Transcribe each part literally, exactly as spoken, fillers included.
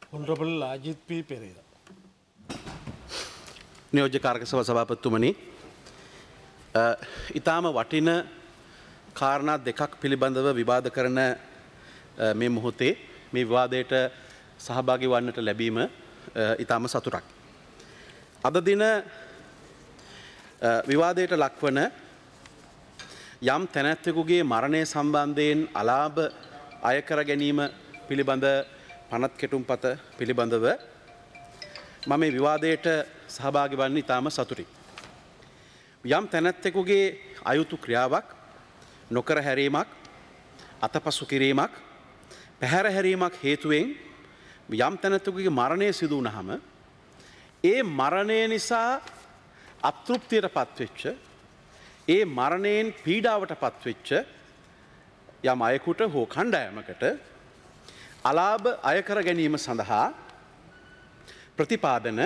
Honorable Ajit P. Pereira. නියෝජ්‍ය කාර්ක සභා සභාපතිතුමනි, ඊටාම වටින කාරණා දෙකක් පිළිබඳව විවාද කරන මේ මොහොතේ මේ විවාදයට සහභාගී වන්නට ලැබීම ඊටාම සතුටක්. අද දින විවාදයට ලක්වන යම් තැනැත්තෙකුගේ මරණය සම්බන්ධයෙන් අලාභ අය කර ගැනීම පිළිබඳ පනත් කෙටුම්පත පිළිබඳව මම මේ විවාදයට සහභාගී වන්නේ ඉතාම සතුටින්. යම් තැනැත්තෙකුගේ අයුතු ක්‍රියාවක් නොකර හැරීමක් අතපසු කිරීමක් පැහැර හැරීමක් හේතුවෙන් යම් තැනැත්තෙකුගේ මරණය සිදු වුණාම ඒ මරණය නිසා අතෘප්තියට පත්වෙච්ච ඒ මරණයෙන් පීඩාවට පත්වෙච්ච යම් අයෙකුට හෝ කණ්ඩායමකට අලාභ අය කර ගැනීම සඳහා ප්‍රතිපාදන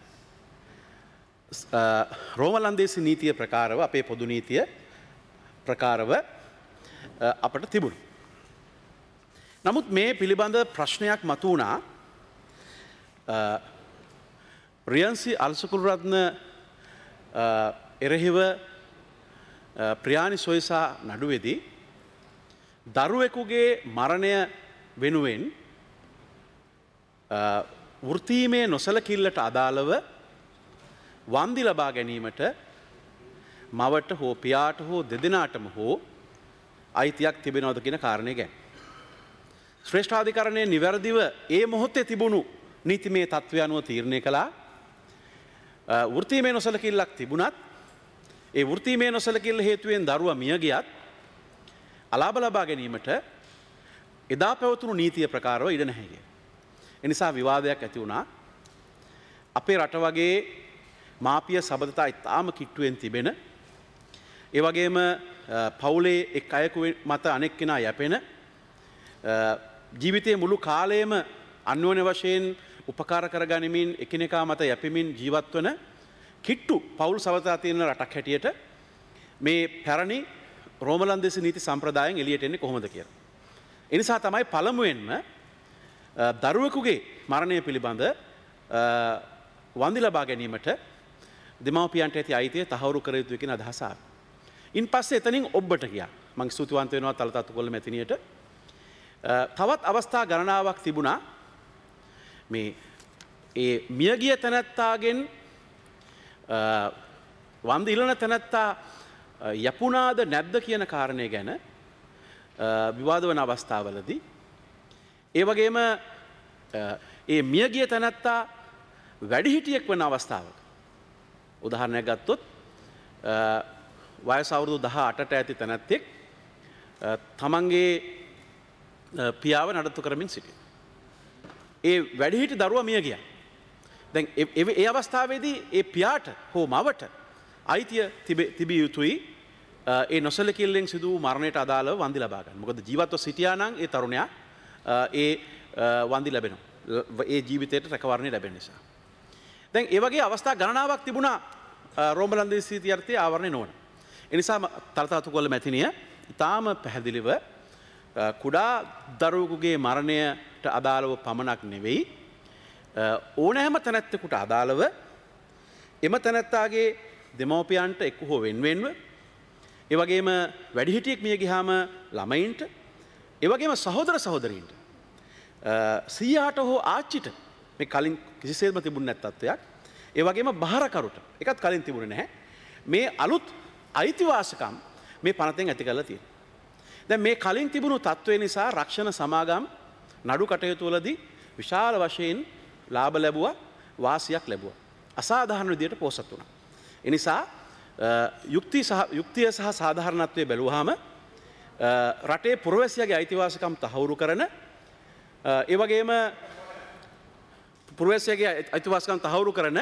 රෝමලන්දේසි නීතිය ප්‍රකාරව අපේ පොදු නීතිය ප්‍රකාරව අපට තිබුණු. නමුත් මේ පිළිබඳ ප්‍රශ්නයක් මතු වුණා රියන්සි අල්සකුල්රත්න එරෙහිව ප්‍රියානි සොයිසා නඩුවේදී දරුවෙකුගේ මරණය වෙනුවෙන් වෘත්තීමේ නොසලකිල්ලට අදාළව වන්දි ලබා ගැනීමට මවට හෝ පියාට හෝ දෙදෙනාටම හෝ අයිතියක් තිබෙනවද කියන කාරණය ගැන. ශ්‍රේෂ්ඨාධිකරණය නිවැරදිව ඒ මොහොතේ තිබුණු නීතිමය තත්ත්වය අනුව තීරණය කළා. වෘත්තීමේ නොසලකිල්ලක් තිබුණත් ඒ වෘත්තීමේ නොසලකිල්ල හේතුවෙන් දරුවා මිය ගියත් අලාභ ලබා ගැනීමට එදා පැවතුණු නීතිය ප්‍රකාරව ඉඩ නැහැ කිය. එනිසා විවාදයක් ඇති වුණා. අපේ රට වගේ මාපිය සබඳතා ඉතාම කිට්ටුවෙන් තිබෙන ඒ වගේම පවුලේ එක් අයෙකු මත අනෙක් කෙනා යැපෙන ජීවිතයේ මුළු කාලයම අන්‍යෝන්‍ය වශයෙන් උපකාර කරගනිමින් එකිනෙකා මත යැපෙමින් ජීවත් වන කිට්ටු පවුල් සබඳතා තියෙන රටක් හැටියට මේ පැරණි රෝමලන්දේසි නීති සම්ප්‍රදායෙන් එළියට එන්නේ කොහොමද කියලා. එනිසා තමයි පළමුවෙන්ම දරුවෙකුගේ මරණය පිළිබඳ වන්දි ලබා ගැනීමට දෙමව්පියන්ට ඇති අයිතිය තහවුරු කර යුතුයි කියන අදහස ආවා. ඉන් පස්සේ එතනින් ඔබට ගියා. මම ස්තුතිවන්ත වෙනවා තලතත්තු කොල්ල මැතිණියට. තවත් අවස්ථා ගණනාවක් තිබුණා මේ ඒ මියගිය තැනැත්තාගෙන් වන්දි ඉල්ලන තැනැත්තා යපුණාද නැද්ද කියන කාරණය ගැන විවාද වන අවස්ථාවලදී ඒ වගේම ඒ මියගිය තැනැත්තා වැඩිහිටියෙක් වන අවස්ථාවක උදාහරණයක් ගත්තොත් වයස අවුරුදු දහ අටට ඇති තැනැත්තෙක් තමන්ගේ පියාව නඩත්තු කරමින් සිටියා. ඒ වැඩිහිටි දරුවා මිය ගියා. දැන් ඒ අවස්ථාවේදී ඒ පියාට හෝ මවට අයිතිය තිබිය යුතුයි ඒ නොසලකිල්ලෙන් සිදු වූ මරණයට අදාළව වන්දි ලබා ගන්න. මොකද ජීවත්ව සිටියා නම් ඒ තරුණයා ඒ වන්දි ලැබෙනවා. ඒ ජීවිතයට රැකවරණය ලැබෙන නිසා. දැන් ඒ වගේ අවස්ථා ගණනාවක් තිබුණා රෝමලන්දේසි නීති යටතේ ආවරණය නොවන. ඒ නිසා තලතත්තු කොල්ල මැතිණිය ඉතාම පැහැදිලිව කුඩා දරුවෙකුගේ මරණයට අදාළව පමණක් නෙවෙයි ඕනෑම තැනැත්තෙකුට අදාළව එම තැනැත්තාගේ දෙමව්පියන්ට එක්ක හෝ වෙන්වෙන්ව ඒ වගේම වැඩිහිටියෙක් මිය ගියාම ළමයින්ට ඒ වගේම සහෝදර සහෝදරීන්ට සීයාට හෝ ආච්චිට මේ කලින් කිසිසේත්ම තිබුණ නැත් තත්ත්වයක්. ඒ වගේම බහරකරුට එකත් කලින් තිබුණේ නැහැ. මේ අලුත් අයිතිවාසිකම් මේ පනතෙන් ඇති කරලා තියෙනවා. දැන් මේ කලින් තිබුණු තත්ත්වය නිසා රක්ෂණ සමාගම් නඩු කටයුතු වලදී විශාල වශයෙන් ලාභ ලැබුවා, වාසියක් ලැබුවා. අසාධාරණ විදියට පෝසත් වුණා. ඒ නිසා යුක්තිය සහ යුක්තිය සහ සාධාරණත්වයේ බැලුවාම රටේ පුරවැසියාගේ අයිතිවාසිකම් තහවුරු කරන ඒ වගේම පුරවැසියාගේ අයිතිවාසිකම් තහවුරු කරන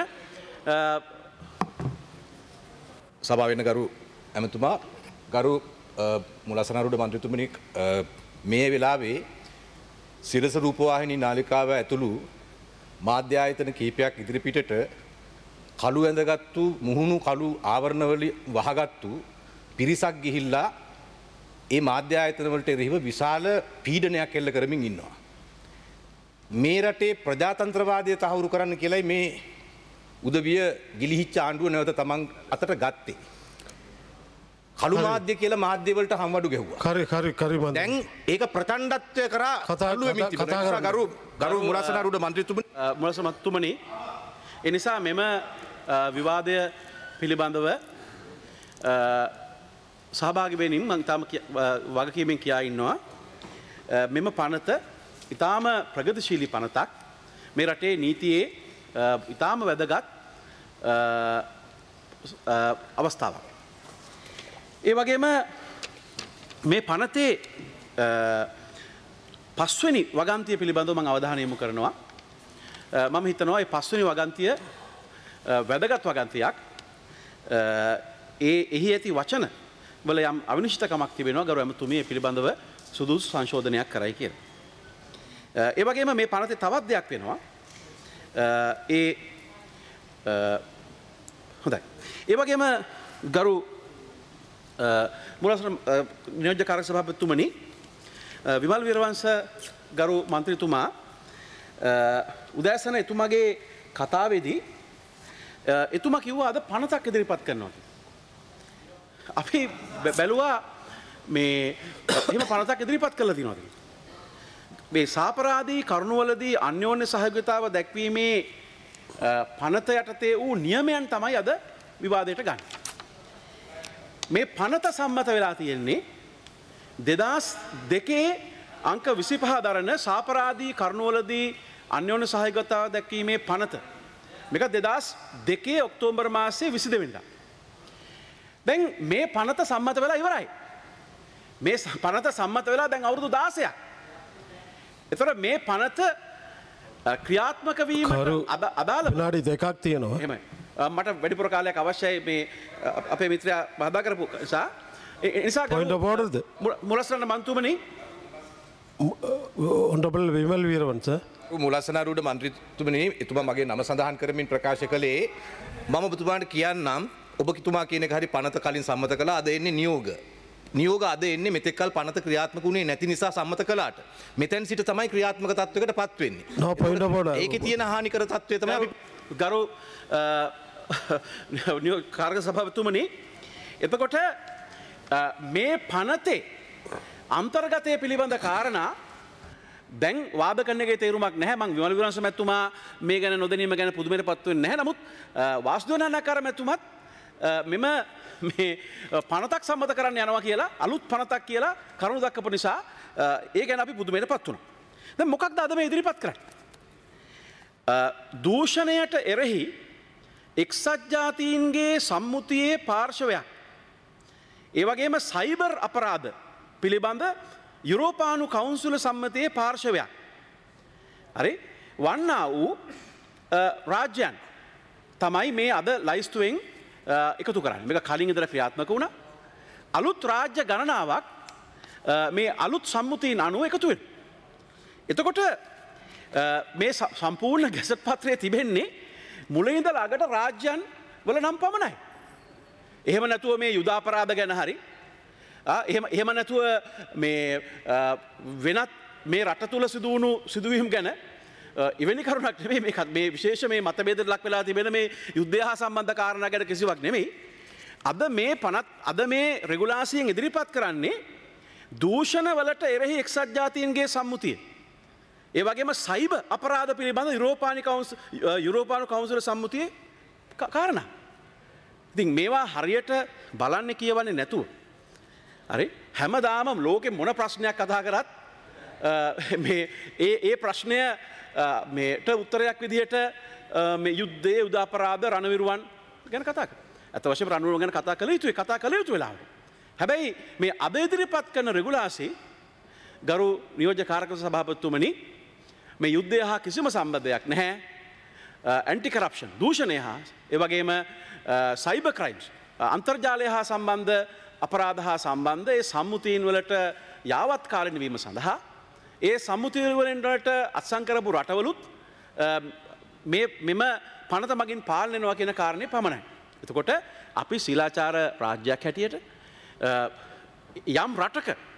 සභාව වෙන ගරු ඇමතුමා ගරු මුලසනරුඩ මන්ත්‍රීතුමනි මේ වෙලාවේ සිරස රූපවාහිනී නාලිකාව ඇතුළු මාධ්‍ය ආයතන කීපයක් ඉදිරිපිටට කළු ඇඳගත්තු මුහුණු කළු ආවරණවල වහගත්තු පිරිසක් ගිහිල්ලා ඒ මාධ්‍ය ආයතන වලට එරෙහිව විශාල පීඩනයක් එල්ල කරමින් ඉන්නවා. මේ රටේ ප්‍රජාතන්ත්‍රවාදය තහවුරු කරන්න කියලයි මේ උදවිය ගිලිහිච්ච ආණ්ඩුව නැවත තමන් අතට ගත්තේ. කළු මාධ්‍ය කියලා මාධ්‍යවලට හම්වඩු ගැහුවා. කරි කරි කරි මන්ද. දැන් ඒක ප්‍රචණ්ඩත්වය කරා අලුවෙමින් තිබුණා. ගරු ගරු මුලසනාරුඩ මන්ත්‍රීතුමනි මුලසමත්තුමනි ඒ නිසා මෙම විවාදය පිළිබඳව සහභාගී වෙමින් මම තාම වගකීමෙන් කියා ඉන්නවා. මෙම පනත ඊටාම ප්‍රගතිශීලී පනතක්. මේ රටේ නීතියේ ඊටාම වැදගත් අවස්ථාවක්. ඒ වගේම මේ පනතේ පස්වෙනි වගන්තිය පිළිබඳව මම අවධානය යොමු කරනවා. මම හිතනවා මේ පස්වෙනි වගන්තිය වැදගත් වගන්තියක්. ඒ එහි ඇති වචන වල යම් අවිනිශ්චිතකමක් තිබෙනවා. ගරු ඇමතුමිය පිළිබඳව සුදුසු සංශෝධනයක් කරයි කියලා. ඒ වගේම මේ පනතේ තවත් දෙයක් වෙනවා. ඒ හොඳයි. ඒ වගේම ගරු මුලසන නියෝජ්‍ය කාර්ය සභාපතිතුමනි විමල් වීරවංශ ගරු මන්ත්‍රීතුමා උදෑසන එතුමාගේ කතාවේදී එතුමා කිව්වා අද පනතක් ඉදිරිපත් කරනවා කියලා. අපි බැලුවා මේ එහෙම පනතක් ඉදිරිපත් කළා තියෙනවද කියලා. මේ සාපරාධී කරුණවලදී අන්‍යෝන්‍ය සහයෝගිතාව දැක්වීමේ පනත යටතේ වූ නියමයන් තමයි අද විවාදයට ගන්න. මේ පනත සම්මත වෙලා තියෙන්නේ දෙදහස් දෙකේ අංක විසිපහ දරන සාපරාධී කරුණවලදී අන්‍යෝන්‍ය සහයෝගිතාව දැක්වීමේ පනත. මේක දෙදහස් දෙකේ ඔක්තෝබර් මාසයේ විසි දෙවෙනිදා. දැන් මේ පනත සම්මත වෙලා ඉවරයි. මේ පනත සම්මත වෙලා දැන් අවුරුදු දාසයක්. එතකොට මේ පනත ක්‍රියාත්මක වීමට අදාළ විනාඩි දෙකක් තියෙනවා. එහෙමයි. මට වැඩිපුර කාලයක් අවශ්‍යයි මේ අපේ මිත්‍රයා බහදා කරපු නිසා. ඒ නිසා point of order the මුලසන මන්තුමනි honorable Wimal Weerawansa මුලසනාරුඩ මන්ත්‍රීතුමනි එතුමා මගේ නම සඳහන් කරමින් ප්‍රකාශ කළේ මම ඔබතුමාට කියන්නම් ඔබතුමා කියන එක හරි පනත කලින් සම්මත කළා අද එන්නේ නියෝග. නියෝග අද එන්නේ මෙතෙක්කල් පනත ක්‍රියාත්මක වුණේ නැති නිසා සම්මත කළාට. මෙතෙන් සිට තමයි ක්‍රියාත්මක තත්වයකට පත් වෙන්නේ. no point of order. ඒකේ තියෙන හානිකර තත්වය තමයි අපි ගරු කාර්ය සභාපතිතුමනි එතකොට මේ පනතේ අන්තර්ගතය පිළිබඳ කාරණා දැන් වාද කරන එකේ තේරුමක් නැහැ. මම විමල් වීරවංශ මැතිතුමා මේ ගැන නොදැනීම ගැන පුදුමයටපත් වෙන්නේ නැහැ. නමුත් වාසුදේව නානාකාර මැතිතුමත් මෙම මේ පනතක් සම්මත කරන්න යනවා කියලා අලුත් පනතක් කියලා කරුණු දක්වපු නිසා ඒ ගැන අපි පුදුමයටපත් වුණා. දැන් මොකක්ද අද මේ ඉදිරිපත් කරන්නේ? දූෂණයට එරෙහි එක්සත් ජාතීන්ගේ සම්මුතියේ පාර්ශවයක්. ඒ වගේම සයිබර් අපරාධ පිළිබඳ යුරෝපානු කවුන්සිල සම්මතයේ පාර්ශවයක්. හරි වන්නා වූ රාජ්‍යයන් තමයි මේ අද ලයිස්තුවෙන් එකතු කරන්නේ. මේක කලින් ඉඳලා ක්‍රියාත්මක වුණා. අලුත් රාජ්‍ය ගණනාවක් මේ අලුත් සම්මුතීන් අනුව එකතු වෙනවා. එතකොට මේ සම්පූර්ණ ගැසට් පත්‍රයේ තිබෙන්නේ මුලින් ඉඳලා අගට රාජ්‍යයන් වල නම් පමණයි. එහෙම නැතුව මේ යුද අපරාධ ගැන හරි එහෙම එහෙම නැතුව මේ වෙනත් මේ රට තුල සිදු වුණු සිදුවීම් ගැන එවැනි කරුණක් නෙමෙයි මේක මේ විශේෂ මේ මතභේදයට ලක් වෙලා තිබෙන මේ යුද්ධය හා සම්බන්ධ කාරණා ගැන කිසිවක් නෙමෙයි. අද මේ පනත් අද මේ රෙගුලාසියෙන් ඉදිරිපත් කරන්නේ දූෂණ වලට එරෙහි එක්සත් ජාතීන්ගේ සම්මුතිය. ඒ වගේම සයිබර් අපරාධ පිළිබඳ යුරෝපානු කවුන්සිල් යුරෝපානු කවුන්සිල සම්මුතියේ කාරණා. ඉතින් මේවා හරියට බලන්නේ කියවන්නේ නැතුව හරි හැමදාම ලෝකෙ මොන ප්‍රශ්නයක් කතා කරත් මේ ඒ ඒ ප්‍රශ්නය මේට උත්තරයක් විදිහට මේ යුද්ධයේ යුද අපරාධ රණවිරුවන් ගැන කතා කරා. අත වශයෙන්ම රණවිරුවන් ගැන කතා කළ යුතුයි කතා කළ යුතු වෙලාවට. හැබැයි මේ අද ඉදිරිපත් කරන රෙගුලාසි ගරු නියෝජ්‍ය කාර්ක සභාපතිතුමනි මේ යුද්ධය හා කිසිම සම්බන්ධයක් නැහැ. ඇන්ටි කරප්ෂන් දූෂණය හා ඒ වගේම සයිබර් ක්‍රයිම්ස් අන්තර්ජාලය හා සම්බන්ධ අපරාධ හා සම්බන්ධ ඒ සම්මුතීන් වලට යාවත් කාලින වීම සඳහා ඒ සම්මුතීන් වලට අත්සන් කරපු රටවලුත් මේ මෙම පනත මගින් පාලනය වෙනවා කියන කාරණේ පමණයි. එතකොට අපි ශීලාචාර රාජ්‍යයක් හැටියට යම් රටක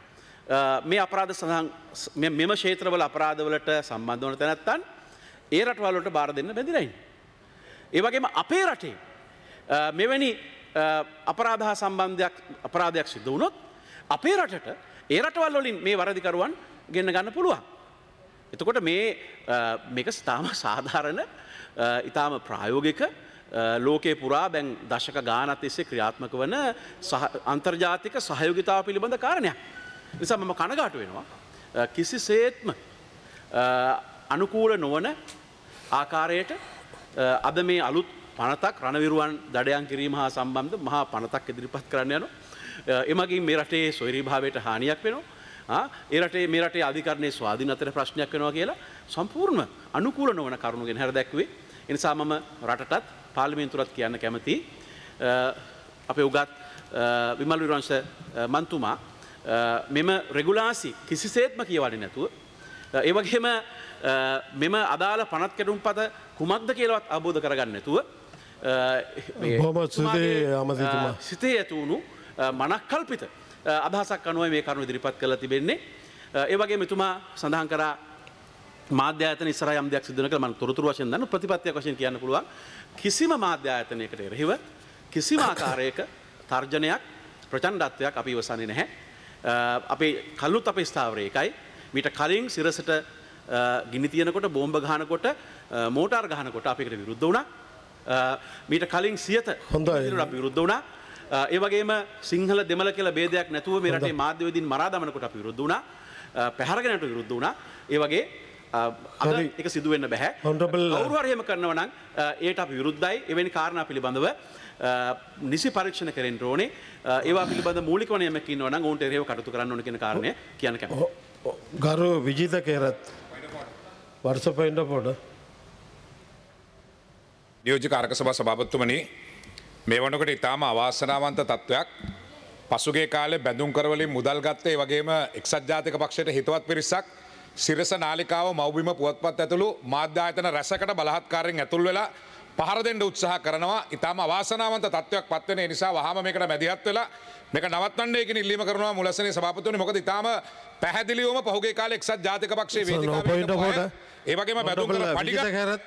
මේ අපරාධ සඳහන් මෙම ක්ෂේත්‍රවල අපරාධවලට සම්බන්ධ වන තැනැත්තන් ඒ රටවල් වලට බාර දෙන්න බැඳිලා ඉන්නේ. ඒ වගේම අපේ රටේ මෙවැනි අපරාධ හා සම්බන්ධයක් අපරාධයක් සිදු වුණොත් අපේ රටට ඒ රටවල් වලින් මේ වරදිකරුවන් ගෙන්න ගන්න පුළුවන්. එතකොට මේ මේක තාම සාධාරණ ඊටාම ප්‍රායෝගික ලෝකේ පුරා දැන් දශක ගානක් තිස්සේ ක්‍රියාත්මක වන අන්තර්ජාතික සහයෝගිතාව පිළිබඳ කාරණයක්. නිසා මම කනගාටු වෙනවා කිසිසේත්ම අනුකූල නොවන ආකාරයට අද මේ අලුත් පනතක් රණවිරුවන් දඩයන් කිරීම හා සම්බන්ධ මහා පනතක් ඉදිරිපත් කරන්න යනවා. එමගින් මේ රටේ ස්වෛරීභාවයට හානියක් වෙනවා. ඒ රටේ මේ රටේ අධිකරණයේ ස්වාධීනතර ප්‍රශ්නයක් වෙනවා කියලා සම්පූර්ණ අනුකූල නොවන කරුණු ගැන හැර දැක්ුවේ. ඒ නිසා මම රටටත් පාර්ලිමේන්තුවටත් කියන්න කැමතියි. අපේ උගත් විමල් විරවංශ මන්තුමා මෙම රෙගුලාසි කිසිසේත්ම කියවන්නේ නැතුව ඒ වගේම මෙම අදාළ පනත් කැඩුම්පත කුමක්ද කියලාවත් අවබෝධ කරගන්න නැතුව සිතේ ඇතුණු මනක්කල්පිත අදහසක් අනුව මේ කරුණු ඉදිරිපත් කරලා තිබෙන්නේ. ඒ වගේම එතුමා සඳහන් කරා මාධ්‍ය ආයතන ඉස්සරහ යම් දෙයක් සිදු වෙන කියලා මම තොරතුරු වශයෙන් දන්න ප්‍රතිපත්තියක් වශයෙන් කියන්න පුළුවන්. කිසිම මාධ්‍ය ආයතනයකට එරෙහිව කිසිම ආකාරයක තර්ජනයක් ප්‍රචණ්ඩත්වයක් අපි ඉවසන්නේ නැහැ. අපේ කල්ලුත් අපේ ස්ථාවරය එකයි. මීට කලින් සිරසට ගිනි තියනකොට බෝම්බ ගහනකොට මෝටාර් ගහනකොට අපිට විරුද්ධ වුණා. මීට කලින් සියත හොඳයි අපි විරුද්ධ වුණා. ඒ වගේම සිංහල දෙමළ කියලා ભેදයක් නැතුව මේ රටේ මාධ්‍යවේදීන් මරා දමනකොට අපි විරුද්ධ වුණා. පැහැරගෙනට විරුද්ධ වුණා. ඒ වගේ අද ඒක සිදු වෙන්න බෑ. කවුරු හරි එහෙම කරනවා නම් ඒට අපි විරුද්ධයි. එවැනි කාරණා පිළිබඳව නිසි පරීක්ෂණ කරන්න ඕනේ. ඒවා පිළිබඳ මූලික වන යමක් ඉන්නවා නම් ඔවුන්ට එරෙහිව කටයුතු කරන්න ඕන කියන කාරණය කියන්න කැමතියි. ගරු විජිත කේරත් වර්ෂ පොයින්ට පොඩ නියෝජ්‍ය කාරක සභා සභාපතිතුමනි, මේ වනකොට ඉතාම අවාසනාවන්ත තත්ත්වයක්. පසුගිය කාලේ බැඳුම් කරවලින් මුදල් ගත්තේ වගේම එක්සත් ජාතික පක්ෂයට හිතවත් පිරිසක් සිරස නාලිකාව මව්බිම පුවත්පත් ඇතුළු මාධ්‍ය ආයතන රැසකට බලහත්කාරයෙන් ඇතුල් වෙලා පහර දෙන්න උත්සාහ කරනවා. ඉතාම අවාසනාවන්ත තත්ත්වයක් පත්වෙන නිසා වහාම මේකට මැදිහත් වෙලා මේක නවත්තන්න කියන ඉල්ලීම කරනවා මුලසනේ සභාපතිතුමනි. මොකද ඉතාම පැහැදිලිවම පහුගිය කාලේ එක්සත් ජාතික පක්ෂයේ වේදිකාවේ ඒ වගේම බැඳුම් කළ පඩිගත්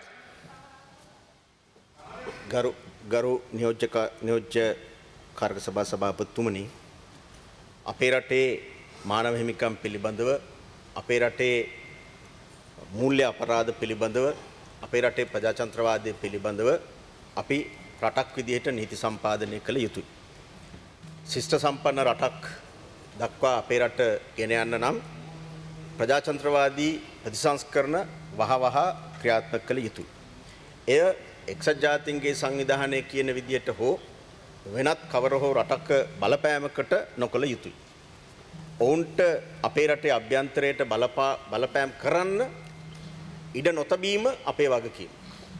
ගරු ගරු නියෝජ්‍යක නියෝජ්‍ය කාර්ක සභා සභාපතිතුමනි, අපේ රටේ මානව හිමිකම් පිළිබඳව, අපේ රටේ මූල්‍ය අපරාධ පිළිබඳව, අපේ රටේ ප්‍රජාතන්ත්‍රවාදය පිළිබඳව අපි රටක් විදිහට නීති සම්පාදනය කළ යුතුයි. ශිෂ්ට සම්පන්න රටක් දක්වා අපේ රට ගෙන යන්න නම් ප්‍රජාතන්ත්‍රවාදී ප්‍රතිසංස්කරණ වහවහ ක්‍රියාත්මක කළ යුතුයි. එය එක්සත් ජාතීන්ගේ සංවිධානය කියන විදිහට හෝ වෙනත් කවර හෝ රටක බලපෑමකට නොකළ යුතුයි. ඔවුන්ට අපේ රටේ අභ්‍යන්තරයට බලපා බලපෑම් කරන්න ඉඩ නොතබීම අපේ වගකීම.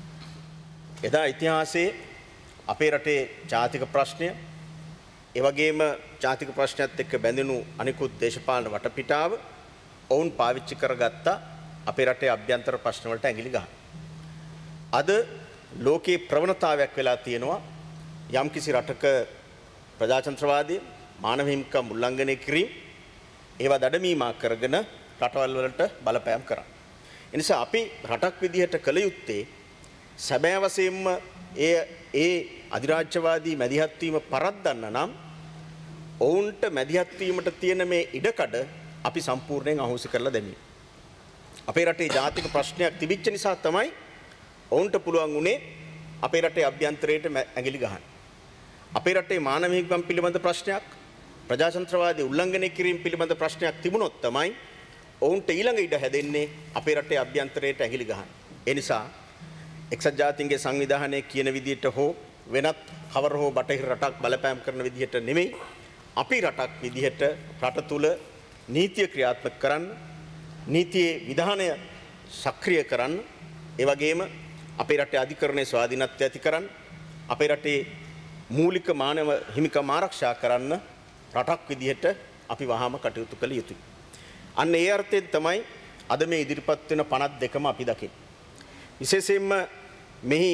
එදා ඉතිහාසයේ අපේ රටේ ජාතික ප්‍රශ්නය, ඒ වගේම ජාතික ප්‍රශ්නයත් එක්ක බැඳෙනු අනිකුත් දේශපාලන වටපිටාව ඔවුන් පාවිච්චි කරගත්ත අපේ රටේ අභ්‍යන්තර ප්‍රශ්න වලට ඇඟිලි ගහන. අද ලෝකේ ප්‍රවණතාවයක් වෙලා තියෙනවා යම්කිසි රටක ප්‍රජාතන්ත්‍රවාදී මානව හිමිකම් උල්ලංඝනය කිරීම ඒවා දඩමීමක් කරගෙන රටවල් වලට බලපෑම් කරන්න. ඒ නිසා අපි රටක් විදිහට කළ යුත්තේ සැබෑ වශයෙන්ම ඒ ඒ අධිරාජ්‍යවාදී මැදිහත් වීම පරද්දන්න නම් ඔවුන්ට මැදිහත් වීමට තියෙන මේ ඉඩකඩ අපි සම්පූර්ණයෙන් අහෝසි කරලා දැමීම. අපේ රටේ ජාතික ප්‍රශ්නයක් තිබිච්ච නිසා තමයි ඔවුන්ට පුළුවන් වුණේ අපේ රටේ අභ්‍යන්තරයට ඇඟිලි ගහන්න. අපේ රටේ මානව හිමිකම් පිළිබඳ ප්‍රශ්නයක්, ප්‍රජාතන්ත්‍රවාදී උල්ලංඝනය කිරීම පිළිබඳ ප්‍රශ්නයක් තිබුණොත් තමයි ඔවුන්ට ඊළඟ ඉඩ හැදෙන්නේ අපේ රටේ අභ්‍යන්තරයට ඇඟිලි ගහන්න. ඒ නිසා එක්සත් ජාතීන්ගේ සංවිධානයේ කියන විදිහට හෝ වෙනත් කවර හෝ බටහිර රටක් බලපෑම් කරන විදිහට නෙමෙයි, අපි රටක් විදිහට රට තුල නීතිය ක්‍රියාත්මක කරන්න, නීතියේ විධානය සක්‍රිය කරන්න, ඒ වගේම අපේ රටේ අධිකරණයේ ස්වාධීනත්වය ඇති කරන්න, අපේ රටේ මූලික මානව හිමිකම් ආරක්ෂා කරන්න රටක් විදිහට අපි වහාම කටයුතු කළ යුතුයි. අන්න ඒ අර්ථයෙන් තමයි අද මේ ඉදිරිපත් වෙන පනත් දෙකම අපි දකින්නේ. විශේෂයෙන්ම මෙහි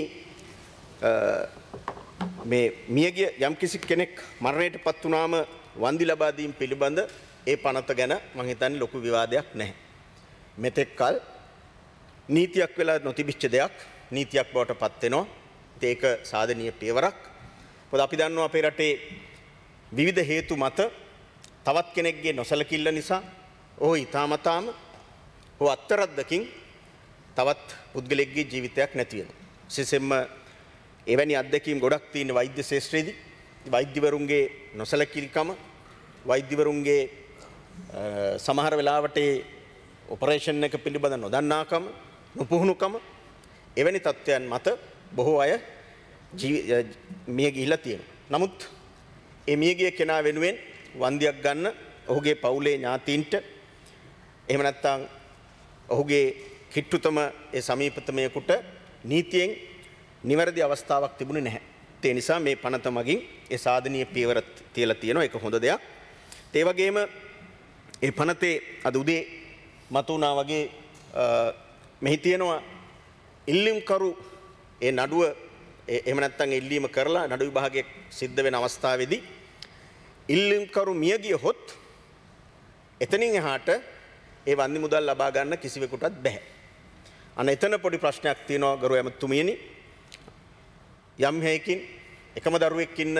මේ මියගිය යම්කිසි කෙනෙක් මරණයට පත් වුණාම වන්දි ලබා දීම පිළිබඳ ඒ පනත ගැන මම හිතන්නේ ලොකු විවාදයක් නැහැ. මෙතෙක් කල නීතියක් වෙලා නොතිබිච්ච දෙයක් නීතියක් බවට පත් වෙනවා. ඒක සාධනීය පියවරක්. මොකද අපි දන්නවා අපේ රටේ විවිධ හේතු මත තවත් කෙනෙක්ගේ නොසලකිල්ල නිසා ඔහු ඊ타මතාම ඔහු අත්තරද්දකින් තවත් පුද්ගලෙක්ගේ ජීවිතයක් නැති වෙනවා. විශේෂයෙන්ම එවැනි අත්දැකීම් ගොඩක් තියෙන වෛද්‍ය ශාස්ත්‍රයේදී වෛද්‍යවරුන්ගේ නොසලකිලිකම වෛද්‍යවරුන්ගේ සමහර වෙලාවට ඔපරේෂන් එක පිළිබඳ නොදන්නාකම නොපුහුණුකම එවැනි තත්ත්වයන් මත බොහෝ අය මිය ගිහිලා තියෙනවා. නමුත් ඒ මියගිය කෙනා වෙනුවෙන් වන්දියක් ගන්න ඔහුගේ පවුලේ ඥාතීන්ට එහෙම නැත්නම් ඔහුගේ කිට්ටුතම ඒ සමීපතමයෙකුට නීතියෙන් නිවැරදි අවස්ථාවක් තිබුණේ නැහැ. ඒ නිසා මේ පනත මගින් ඒ සාධනීය පියවර තියලා තියෙනවා. ඒක හොඳ දෙයක්. ඒ වගේම ඒ පනතේ අද උදේ මතුණා වගේ මෙහි තියෙනවා ඉල්ලීම්කරු ඒ නඩුව එහෙම නැත්නම් ඉල්ලීම කරලා නඩු විභාගයක් සිද්ධ වෙන අවස්ථාවේදී ඉල්ලීම්කරු මිය ගියහොත් එතනින් එහාට ඒ වන්දි මුදල් ලබා ගන්න කිසිවෙකුටත් බැහැ. අන්න එතන පොඩි ප්‍රශ්නයක් තියෙනවා ගරු ඇමතුමියනි. යම් හේකින් එකම දරුවෙක් ඉන්න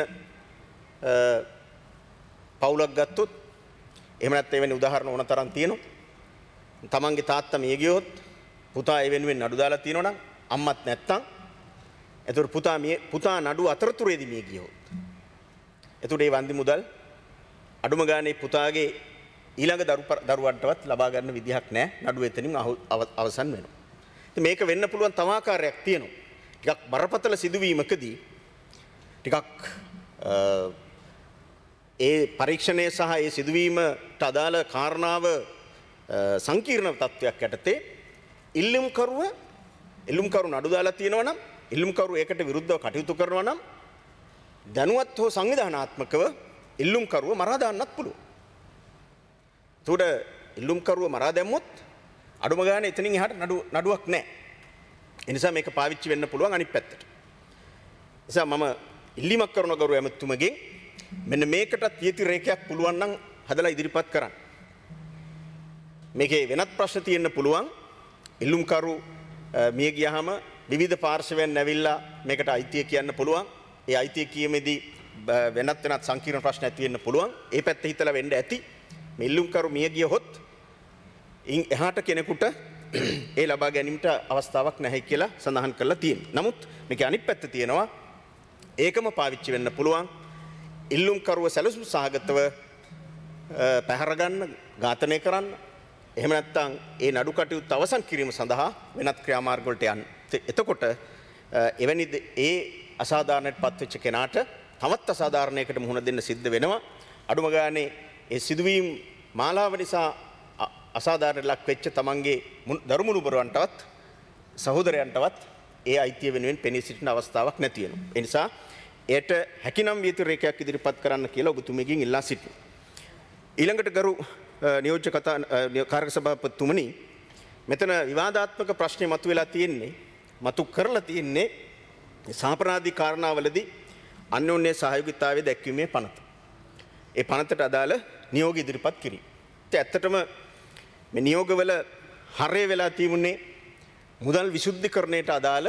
පවුලක් ගත්තොත් එහෙම නැත්නම් එවැනි උදාහරණ ඕන තරම් තියෙනවා. තමන්ගේ තාත්තා මිය ගියොත් පුතා ඒ වෙනුවෙන් නඩු දාලා තියෙනවා නම් අම්මත් නැත්තම් එතකොට පුතා මිය පුතා නඩු අතරතුරේදී මිය ගියොත් එතකොට මේ වන්දි මුදල් අඩුම ගානේ පුතාගේ ඊළඟ දරුවන්ටවත් ලබා ගන්න විදිහක් නැහැ. නඩුව එතනින් අවසන් වෙනවා. ඉතින් මේක වෙන්න පුළුවන් තව ආකාරයක් තියෙනවා. ටිකක් බරපතල සිදුවීමකදී ටිකක් ඒ පරීක්ෂණය සහ ඒ සිදුවීමට අදාළ කාරණාව සංකීර්ණ තත්වයක් යටතේ ඉල්ලුම්කරුව ඉල්ලුම්කරු නඩු දාලා තියෙනවා නම් ඉල්ලුම්කරු ඒකට විරුද්ධව කටයුතු කරනවා නම් දැනුවත් හෝ සංවිධානාත්මකව ඉල්ලුම්කරුව මරා දාන්නත් පුළුවන්. ඒකට ඉල්ලුම්කරුව මරා දැම්මොත් අඩුම ගානේ එතනින් එහාට නඩු නඩුවක් නැහැ. ඒ නිසා මේක පාවිච්චි වෙන්න පුළුවන් අනිත් පැත්තට. නිසා මම ඉල්ලීමක් කරන ගරු ඇමතුමගෙන් මෙන්න මේකටත් යති රේඛයක් පුළුවන් නම් හදලා ඉදිරිපත් කරන්න. මේකේ වෙනත් ප්‍රශ්න තියෙන්න පුළුවන්. ඉල්ලුම්කරු මිය ගියාම විවිධ පාර්ශවයන් ඇවිල්ලා මේකට අයිතිය කියන්න පුළුවන්. ඒ අයිතිය කියීමේදී වෙනත් වෙනත් සංකීර්ණ ප්‍රශ්න ඇති වෙන්න පුළුවන්. ඒ පැත්ත හිතලා වෙන්න ඇති. මේ ඉල්ලුම්කරු මිය ගියහොත් එහාට කෙනෙකුට ඒ ලබා ගැනීමට අවස්ථාවක් නැහැ කියලා සඳහන් කරලා තියෙනවා. නමුත් මේකේ අනිත් පැත්ත තියෙනවා. ඒකම පාවිච්චි වෙන්න පුළුවන්. ඉල්ලුම්කරුව සැලසුම් සහගතව පැහැර ගන්න, ඝාතනය කරන්න. එහෙම නැත්නම් ඒ නඩු කටයුතු අවසන් කිරීම සඳහා වෙනත් ක්‍රියාමාර්ග වලට යන්න. එතකොට එවැනි ඒ අසාධාරණයට පත්වෙච්ච කෙනාට තවත් අසාධාරණයකට මුහුණ දෙන්න සිද්ධ වෙනවා. අඩුම ගානේ ඒ සිදුවීම් මාලාව නිසා අසාධාරණ ලක් වෙච්ච තමන්ගේ දරුමුණුබරවන්ටවත් සහෝදරයන්ටවත් ඒ අයිතිය වෙනුවෙන් පෙනී සිටින අවස්ථාවක් නැති වෙනවා. ඒ නිසා එයට හැකිනම් වියතු රේඛයක් ඉදිරිපත් කරන්න කියලා ඔබතුමියගෙන් ඉල්ලා සිටිනවා. ඊළඟට ගරු නියෝජ්‍ය කතා කාර්ය සභාපතිතුමනි, මෙතන විවාදාත්මක ප්‍රශ්නේ මතුවලා තියෙන්නේ මතු කරලා තියෙන්නේ සාපරාධී කාරණාවලදී අන්‍යෝන්‍ය සහයෝගීතාවය දැක්වීමේ පනත. ඒ පනතට අදාළ නියෝග ඉදිරිපත් කිරීම. ඒත් ඇත්තටම මේ නියෝගවල හරය වෙලා තිබුණේ මුදල් විසුද්ධිකරණයට අදාළ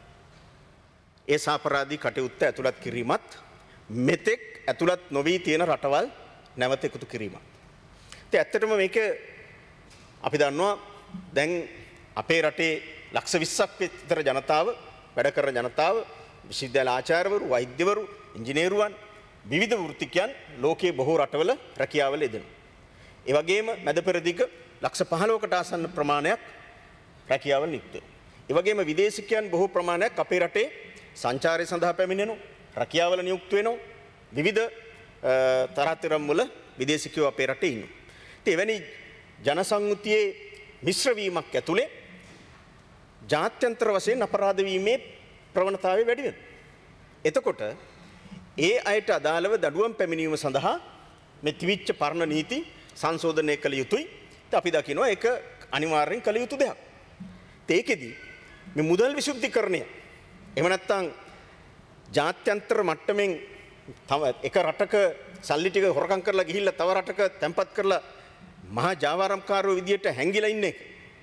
ඒ සාපරාධී කටයුත්ත ඇතුළත් කිරීමත් මෙතෙක් ඇතුළත් නොවී තියෙන රටවල් නැවත එකතු කිරීමත්. ඒත් ඇත්තටම මේක අපි දන්නවා දැන් අපේ රටේ ලක්ෂ විස්සක් විතර ජනතාව වැඩ කරන ජනතාව විශ්වවිද්‍යාල ආචාර්යවරු, වෛද්‍යවරු, ඉංජිනේරුවන්, විවිධ වෘත්තිකයන් ලෝකයේ බොහෝ රටවල රැකියාවල යෙදෙනවා. ඒ වගේම මැද පෙරදිග ලක්ෂ පහළොවකට ආසන්න ප්‍රමාණයක් රැකියාවල නියුක්ත වෙනවා. ඒ වගේම විදේශිකයන් බොහෝ ප්‍රමාණයක් අපේ රටේ සංචාරය සඳහා පැමිණෙනවා, රැකියාවල නියුක්ත වෙනවා. විවිධ තරාතිරම් වල විදේශිකයෝ අපේ රටේ ඉන්නවා. ඉතින් එවැනි ජනසංයුතියේ මිශ්‍ර වීමක් ඇතුලේ ජාත්‍යන්තර වශයෙන් අපරාධ වීමේ ප්‍රවණතාවය වැඩි වෙනවා. එතකොට ඒ අයට අදාළව දඩුවම් පැමිණීම සඳහා මේ තිවිච්ච පරණ නීති සංශෝධනය කළ යුතුයි. අපි දකිනවා ඒක අනිවාර්යෙන් කළ යුතු දෙයක්. ඒකෙදි මේ මුදල් විසුද්ධිකරණය එහෙම නැත්නම් ජාත්‍යන්තර මට්ටමින් තව එක රටක සල්ලි ටික හොරකම් කරලා ගිහිල්ලා තව රටක තැම්පත් කරලා මහා ජාවාරම්කාරයෝ විදියට හැංගිලා ඉන්න එක.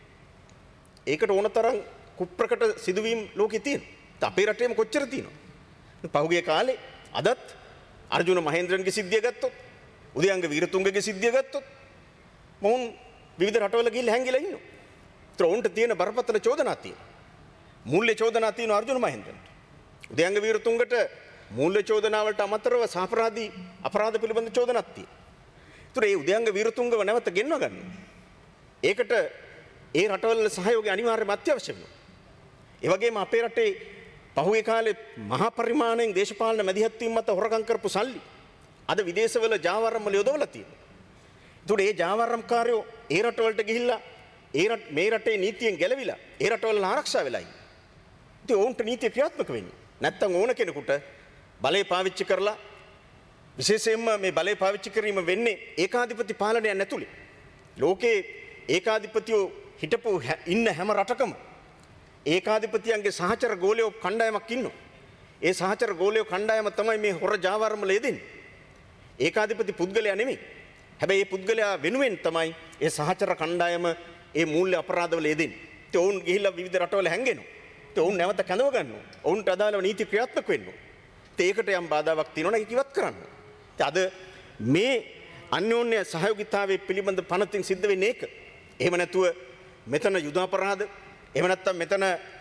ඒකට ඕන තරම් කුප්‍රකට සිදුවීම් ලෝකේ තියෙනවා. අපේ රටේම කොච්චර තියෙනවද? පහුගිය කාලේ අදත් අර්ජුන මහේන්ද්‍රන්ගේ සිද්ධිය ගත්තොත්, උදයංග වීරතුංගගේ සිද්ධිය ගත්තොත් මොවුන් විවිධ රටවල ගිහිල්ලා හැංගිලා ඉන්නවා. ඒතර ඔවුන්ට තියෙන බරපතල චෝදනා තියෙනවා. මූල්‍ය චෝදනා තියෙනවා අර්ජුන මහේන්ද්‍රන්ට. උදයංග වීරතුංගට මූල්‍ය චෝදනාවලට අමතරව සාපරාධී අපරාධ පිළිබඳ චෝදනාවක් තියෙනවා. ඒතර ඒ උදයංග වීරතුංගව නැවත ගෙන්ව ගන්න. ඒකට ඒ රටවල සහයෝගය අනිවාර්යයෙන්ම අත්‍යවශ්‍ය වෙනවා. ඒ වගේම අපේ රටේ පහුගිය කාලේ මහා පරිමාණයෙන් දේශපාලන මැදිහත් වීම මත හොරකම් කරපු සල්ලි අද විදේශවල ජාවාරම් වල යොදවලා තියෙනවා. ඒතකොට ඒ ජාවාරම්කාරයෝ ඒ රටවලට ගිහිල්ලා ඒ රට මේ රටේ නීතියෙන් ගැලවිලා ඒ රටවල ආරක්ෂා වෙලා ඉන්නේ. ඉතින් ඔවුන්ට නීතිය ක්‍රියාත්මක වෙන්නේ. නැත්තම් ඕන කෙනෙකුට බලය පාවිච්චි කරලා විශේෂයෙන්ම මේ බලය පාවිච්චි කිරීම වෙන්නේ ඒකාධිපති පාලනයක් නැතුලේ. ලෝකේ ඒකාධිපතියෝ හිටපු ඉන්න හැම රටකම ඒකාධිපතියන්ගේ සහචර ගෝලයෝ කණ්ඩායමක් ඉන්නවා. ඒ සහචර ගෝලයෝ කණ්ඩායම තමයි මේ හොර ජාවාරම් වල යෙදෙන්නේ. ඒකාධිපති පුද්ගලයා නෙමෙයි. හැබැයි මේ පුද්ගලයා වෙනුවෙන් තමයි ඒ සහචර කණ්ඩායම ඒ මූල්‍ය අපරාධවල යෙදෙන්නේ. ඒ ඔවුන් ගිහිල්ලා විවිධ රටවල හැංගෙනවා. ඒ ඔවුන් නැවත කැඳව ගන්නවා. ඔවුන්ට අදාළව නීති ක්‍රියාත්මක වෙනවා. ඒකට යම් බාධාවක් තියෙනවා ඒක ඉවත් කරන්න. අද මේ අන්‍යෝන්‍ය සහයෝගීතාවයේ පිළිබඳ පනතින් සිද්ධ වෙන්නේ ඒක. එහෙම නැතුව මෙතන යුද අපරාධ එහෙම නැත්නම් මෙතන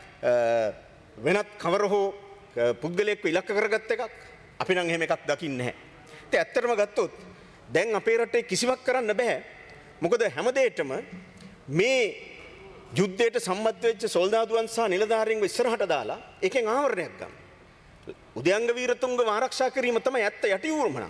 වෙනත් කවර හෝ පුද්ගලයෙක්ව ඉලක්ක කරගත් එකක් අපි නම් එහෙම එකක් දකින්නේ නැහැ. ඒත් ඇත්තටම ගත්තොත් දැන් අපේ රටේ කිසිවක් කරන්න බෑ. මොකද හැමදේටම මේ යුද්ධයට සම්බන්ධ වෙච්ච සොල්දාදුවන් සහ නිලධාරීන්ව ඉස්සරහට දාලා එකෙන් ආවරණයක් ගන්න. උදයංග වීරතුංගව ආරක්ෂා කිරීම තමයි ඇත්ත යටි උවමනාව.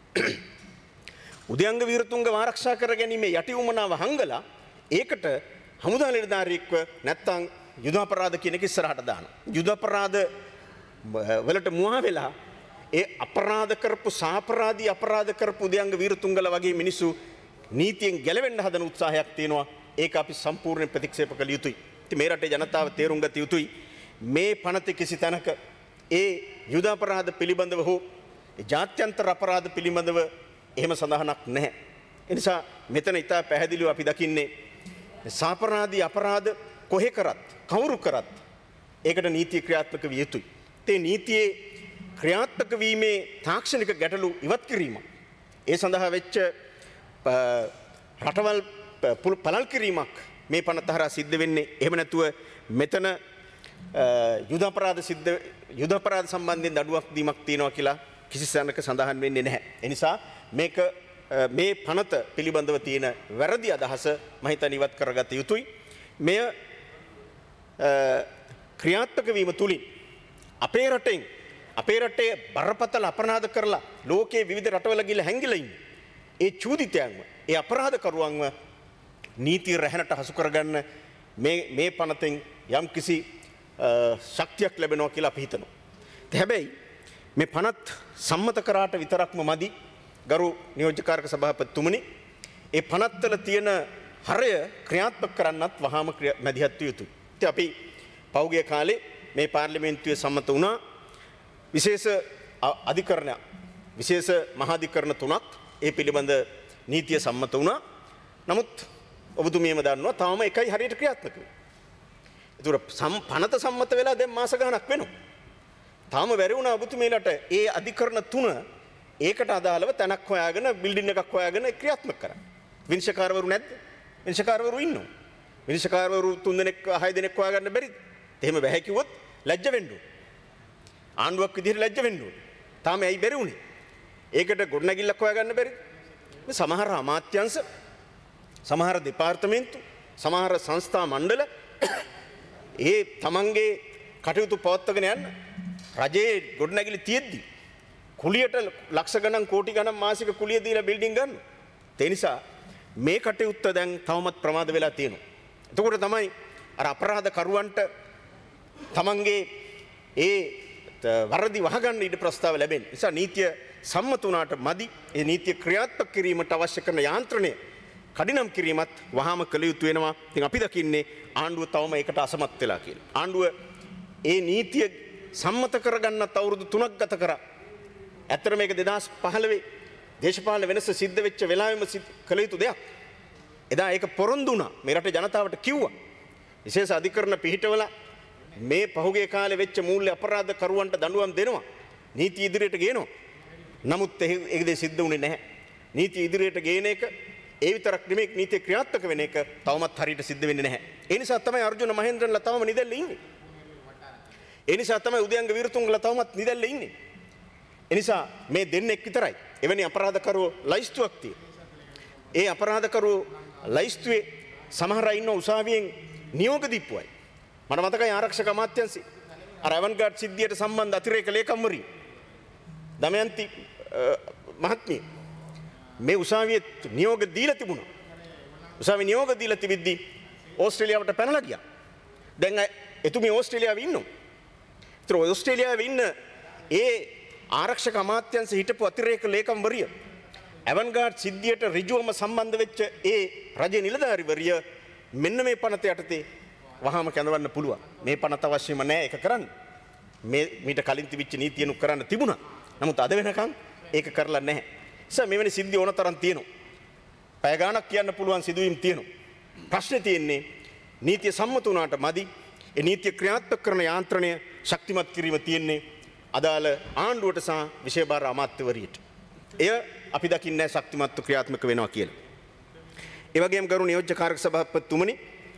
උදයංග වීරතුංගව ආරක්ෂා කර ගැනීමේ යටි උවමනාව හංගලා ඒකට හමුදා නිලධාරියෙක්ව නැත්තම් යුද අපරාධ කියන එක ඉස්සරහට දානවා. යුද අපරාධ වලට මුවා වෙලා ඒ අපරාධ කරපු සාපරාධී අපරාධ කරපු උදයංග වීරතුංගල වගේ මිනිස්සු නීතියෙන් ගැලවෙන්න හදන උත්සාහයක් තියෙනවා. ඒක අපි සම්පූර්ණයෙන් ප්‍රතික්ෂේප කළ යුතුයි. ඉතින් මේ රටේ ජනතාව තේරුම් ගත යුතුයි. මේ පනත කිසි තැනක ඒ යුද අපරාධ පිළිබඳව හෝ ජාත්‍යන්තර අපරාධ පිළිබඳව එහෙම සඳහනක් නැහැ. ඒ නිසා මෙතන ඉතා පැහැදිලිව අපි දකින්නේ සාපරාධී අපරාධ කොහෙ කරත් කවුරු කරත් ඒකට නීතිය ක්‍රියාත්මක විය යුතුයි. ඒ නීතියේ ක්‍රියාත්මක වීමේ තාක්ෂණික ගැටලු ඉවත් කිරීම ඒ සඳහා වෙච්ච රටවල් පළල් කිරීමක් මේ පනත හරහා සිද්ධ වෙන්නේ. එහෙම නැතුව මෙතන යුද අපරාධ සිද්ධ යුද අපරාධ සම්බන්ධයෙන් දඩුවම් දීමක් තියෙනවා කියලා කිසි සැනක සඳහන් වෙන්නේ නැහැ. ඒ නිසා මේක මේ පනත පිළිබඳව තියෙන වැරදි අදහස මම හිතන්නේ ඉවත් කරගත යුතුයි. මෙය ක්‍රියාත්මක වීම තුලින් අපේ රටෙන් අපේ රටේ බරපතල අපරාධ කරලා ලෝකයේ විවිධ රටවල ගිහිල්ලා හැංගිලා ඉන්නේ ඒ චූදිතයන්ව ඒ අපරාධකරුවන්ව නීතිය රැහැනට හසු කරගන්න මේ මේ පනතෙන් යම්කිසි ශක්තියක් ලැබෙනවා කියලා අපි හිතනවා. හැබැයි මේ පනත් සම්මත කරාට විතරක්ම මදි. ගරු නියෝජ්‍යකාරක සභාපතිතුමනි, ඒ පනත්වල තියෙන හරය ක්‍රියාත්මක කරන්නත් වහාම මැදිහත් විය යුතුයි. ඉතින් අපි පෞගිය කාලේ මේ පාර්ලිමේන්තුවේ සම්මත වුණා විශේෂ අධිකරණ විශේෂ මහාධිකරණ තුනක් ඒ පිළිබඳ නීතිය සම්මත වුණා. නමුත් ඔබතුමියම දන්නවා තාම එකයි හරියට ක්‍රියාත්මක වෙන්නේ. ඒතර පනත සම්මත වෙලා දැන් මාස ගණනක් වෙනවා. තාම බැරි වුණා ඔබතුමියලට ඒ අධිකරණ තුන ඒකට අදාළව තැනක් හොයාගෙන බිල්ඩින් එකක් හොයාගෙන ක්‍රියාත්මක කරන්න. විනිශ්චයකාරවරු නැද්ද? විනිශ්චයකාරවරු ඉන්නවා. විනිශ්චයකාරවරු තුන් දෙනෙක් හය දෙනෙක් හොයාගන්න බැරිද? එහෙම බැහැ කිව්වොත් ලැජ්ජ වෙන්න ඕන. ආණ්ඩුවක් විදිහට ලැජ්ජ වෙන්න ඕන. තාම ඇයි බැරි වුනේ? ඒකට ගොඩනැගිල්ලක් හොයාගන්න බැරිද? මේ සමහර අමාත්‍යංශ, සමහර දෙපාර්තමේන්තු, සමහර සංස්ථා මණ්ඩල ඒ තමන්ගේ කටයුතු පවත්වාගෙන යන්න රජයේ ගොඩනැගිලි තියෙද්දි කුලියට ලක්ෂ ගණන් කෝටි ගණන් මාසික කුලිය දීලා බිල්ඩින් ගන්න. ඒ නිසා මේ කටයුත්ත දැන් තවමත් ප්‍රමාද වෙලා තියෙනවා. එතකොට තමයි අර අපරාධ කරුවන්ට තමන්ගේ ඒ වරදි වහගන්න ඉඩ ප්‍රස්තාව ලැබෙන්නේ. නිසා නීතිය සම්මත වුණාට මදි. ඒ නීතිය ක්‍රියාත්මක කිරීමට අවශ්‍ය කරන යාන්ත්‍රණය කඩිනම් කිරීමත් වහාම කළ යුතු වෙනවා. ඉතින් අපි දකින්නේ ආණ්ඩුව තවම ඒකට අසමත් වෙලා කියලා. ආණ්ඩුව ඒ නීතිය සම්මත කරගන්නත් අවුරුදු තුනක් ගත කරා. ඇත්තට මේක දෙදහස් පහළොව දේශපාලන වෙනස සිද්ධ වෙච්ච වෙලාවෙම කළ යුතු දෙයක්. එදා ඒක පොරොන්දු වුණා. මේ රටේ ජනතාවට කිව්වා. විශේෂ අධිකරණ පිහිටවලා මේ පහුගිය කාලේ වෙච්ච මූල්‍ය අපරාධ කරුවන්ට දඬුවම් දෙනවා. නීති ඉදිරියට ගේනවා. නමුත් ඒක දෙය සිද්ධ වුණේ නැහැ. නීති ඉදිරියට ගේන එක ඒ විතරක් නෙමෙයි නීතිය ක්‍රියාත්මක වෙන එක තවමත් හරියට සිද්ධ වෙන්නේ නැහැ. ඒ නිසා තමයි අර්ජුන මහේන්ද්‍රන්ලා තවම නිදැල්ලේ ඉන්නේ. ඒ නිසා තමයි උදයන්ග වීරතුංගලා තවමත් නිදැල්ලේ ඉන්නේ. ඒ නිසා මේ දෙන්නෙක් විතරයි එවැනි අපරාධකරුවෝ ලයිස්තුවක් තියෙන. ඒ අපරාධකරුවෝ ලයිස්තුවේ සමහර අය ඉන්න උසාවියෙන් නියෝග දීපුවයි. මට මතකයි ආරක්ෂක අමාත්‍යාංශේ අර අවන්ගාඩ් සිද්ධියට සම්බන්ධ අතිරේක ලේකම්වරිය දමයන්ති මහත්මිය මේ උසාවියේ නියෝග දීලා තිබුණා. උසාවියේ නියෝග දීලා තිබිද්දී ඕස්ට්‍රේලියාවට පැනලා ගියා. දැන් එතුමිය ඕස්ට්‍රේලියාවේ ඉන්නවා. ඒතර ඕස්ට්‍රේලියාවේ ඉන්න ඒ ආරක්ෂක අමාත්‍යාංශ හිටපු අතිරේක ලේකම්වරිය අවන්ගාඩ් සිද්ධියට ඍජුවම සම්බන්ධ වෙච්ච ඒ රජයේ නිලධාරිවරිය මෙන්න මේ පනත යටතේ වහාම කැඳවන්න පුළුවන්. මේ පනත අවශ්‍යම නැහැ ඒක කරන්න. මේ මීට කලින් තිබිච්ච නීතියනු කරන්න තිබුණා. නමුත් අද වෙනකන් ඒක කරලා නැහැ. නිසා මෙවැනි සිද්ධි ඕන තරම් තියෙනවා. පැය ගාණක් කියන්න පුළුවන් සිදුවීම් තියෙනවා. ප්‍රශ්නේ තියෙන්නේ නීතිය සම්මත වුණාට මදි. ඒ නීතිය ක්‍රියාත්මක කරන යාන්ත්‍රණය ශක්තිමත් කිරීම තියෙන්නේ අදාළ ආණ්ඩුවට සහ විශේෂ අමාත්‍යවරියට. එය අපි දකින්නේ ශක්තිමත්ව ක්‍රියාත්මක වෙනවා කියලා. ඒ වගේම ගරු නියෝජ්‍ය කාර්ය සභාපතිතුමනි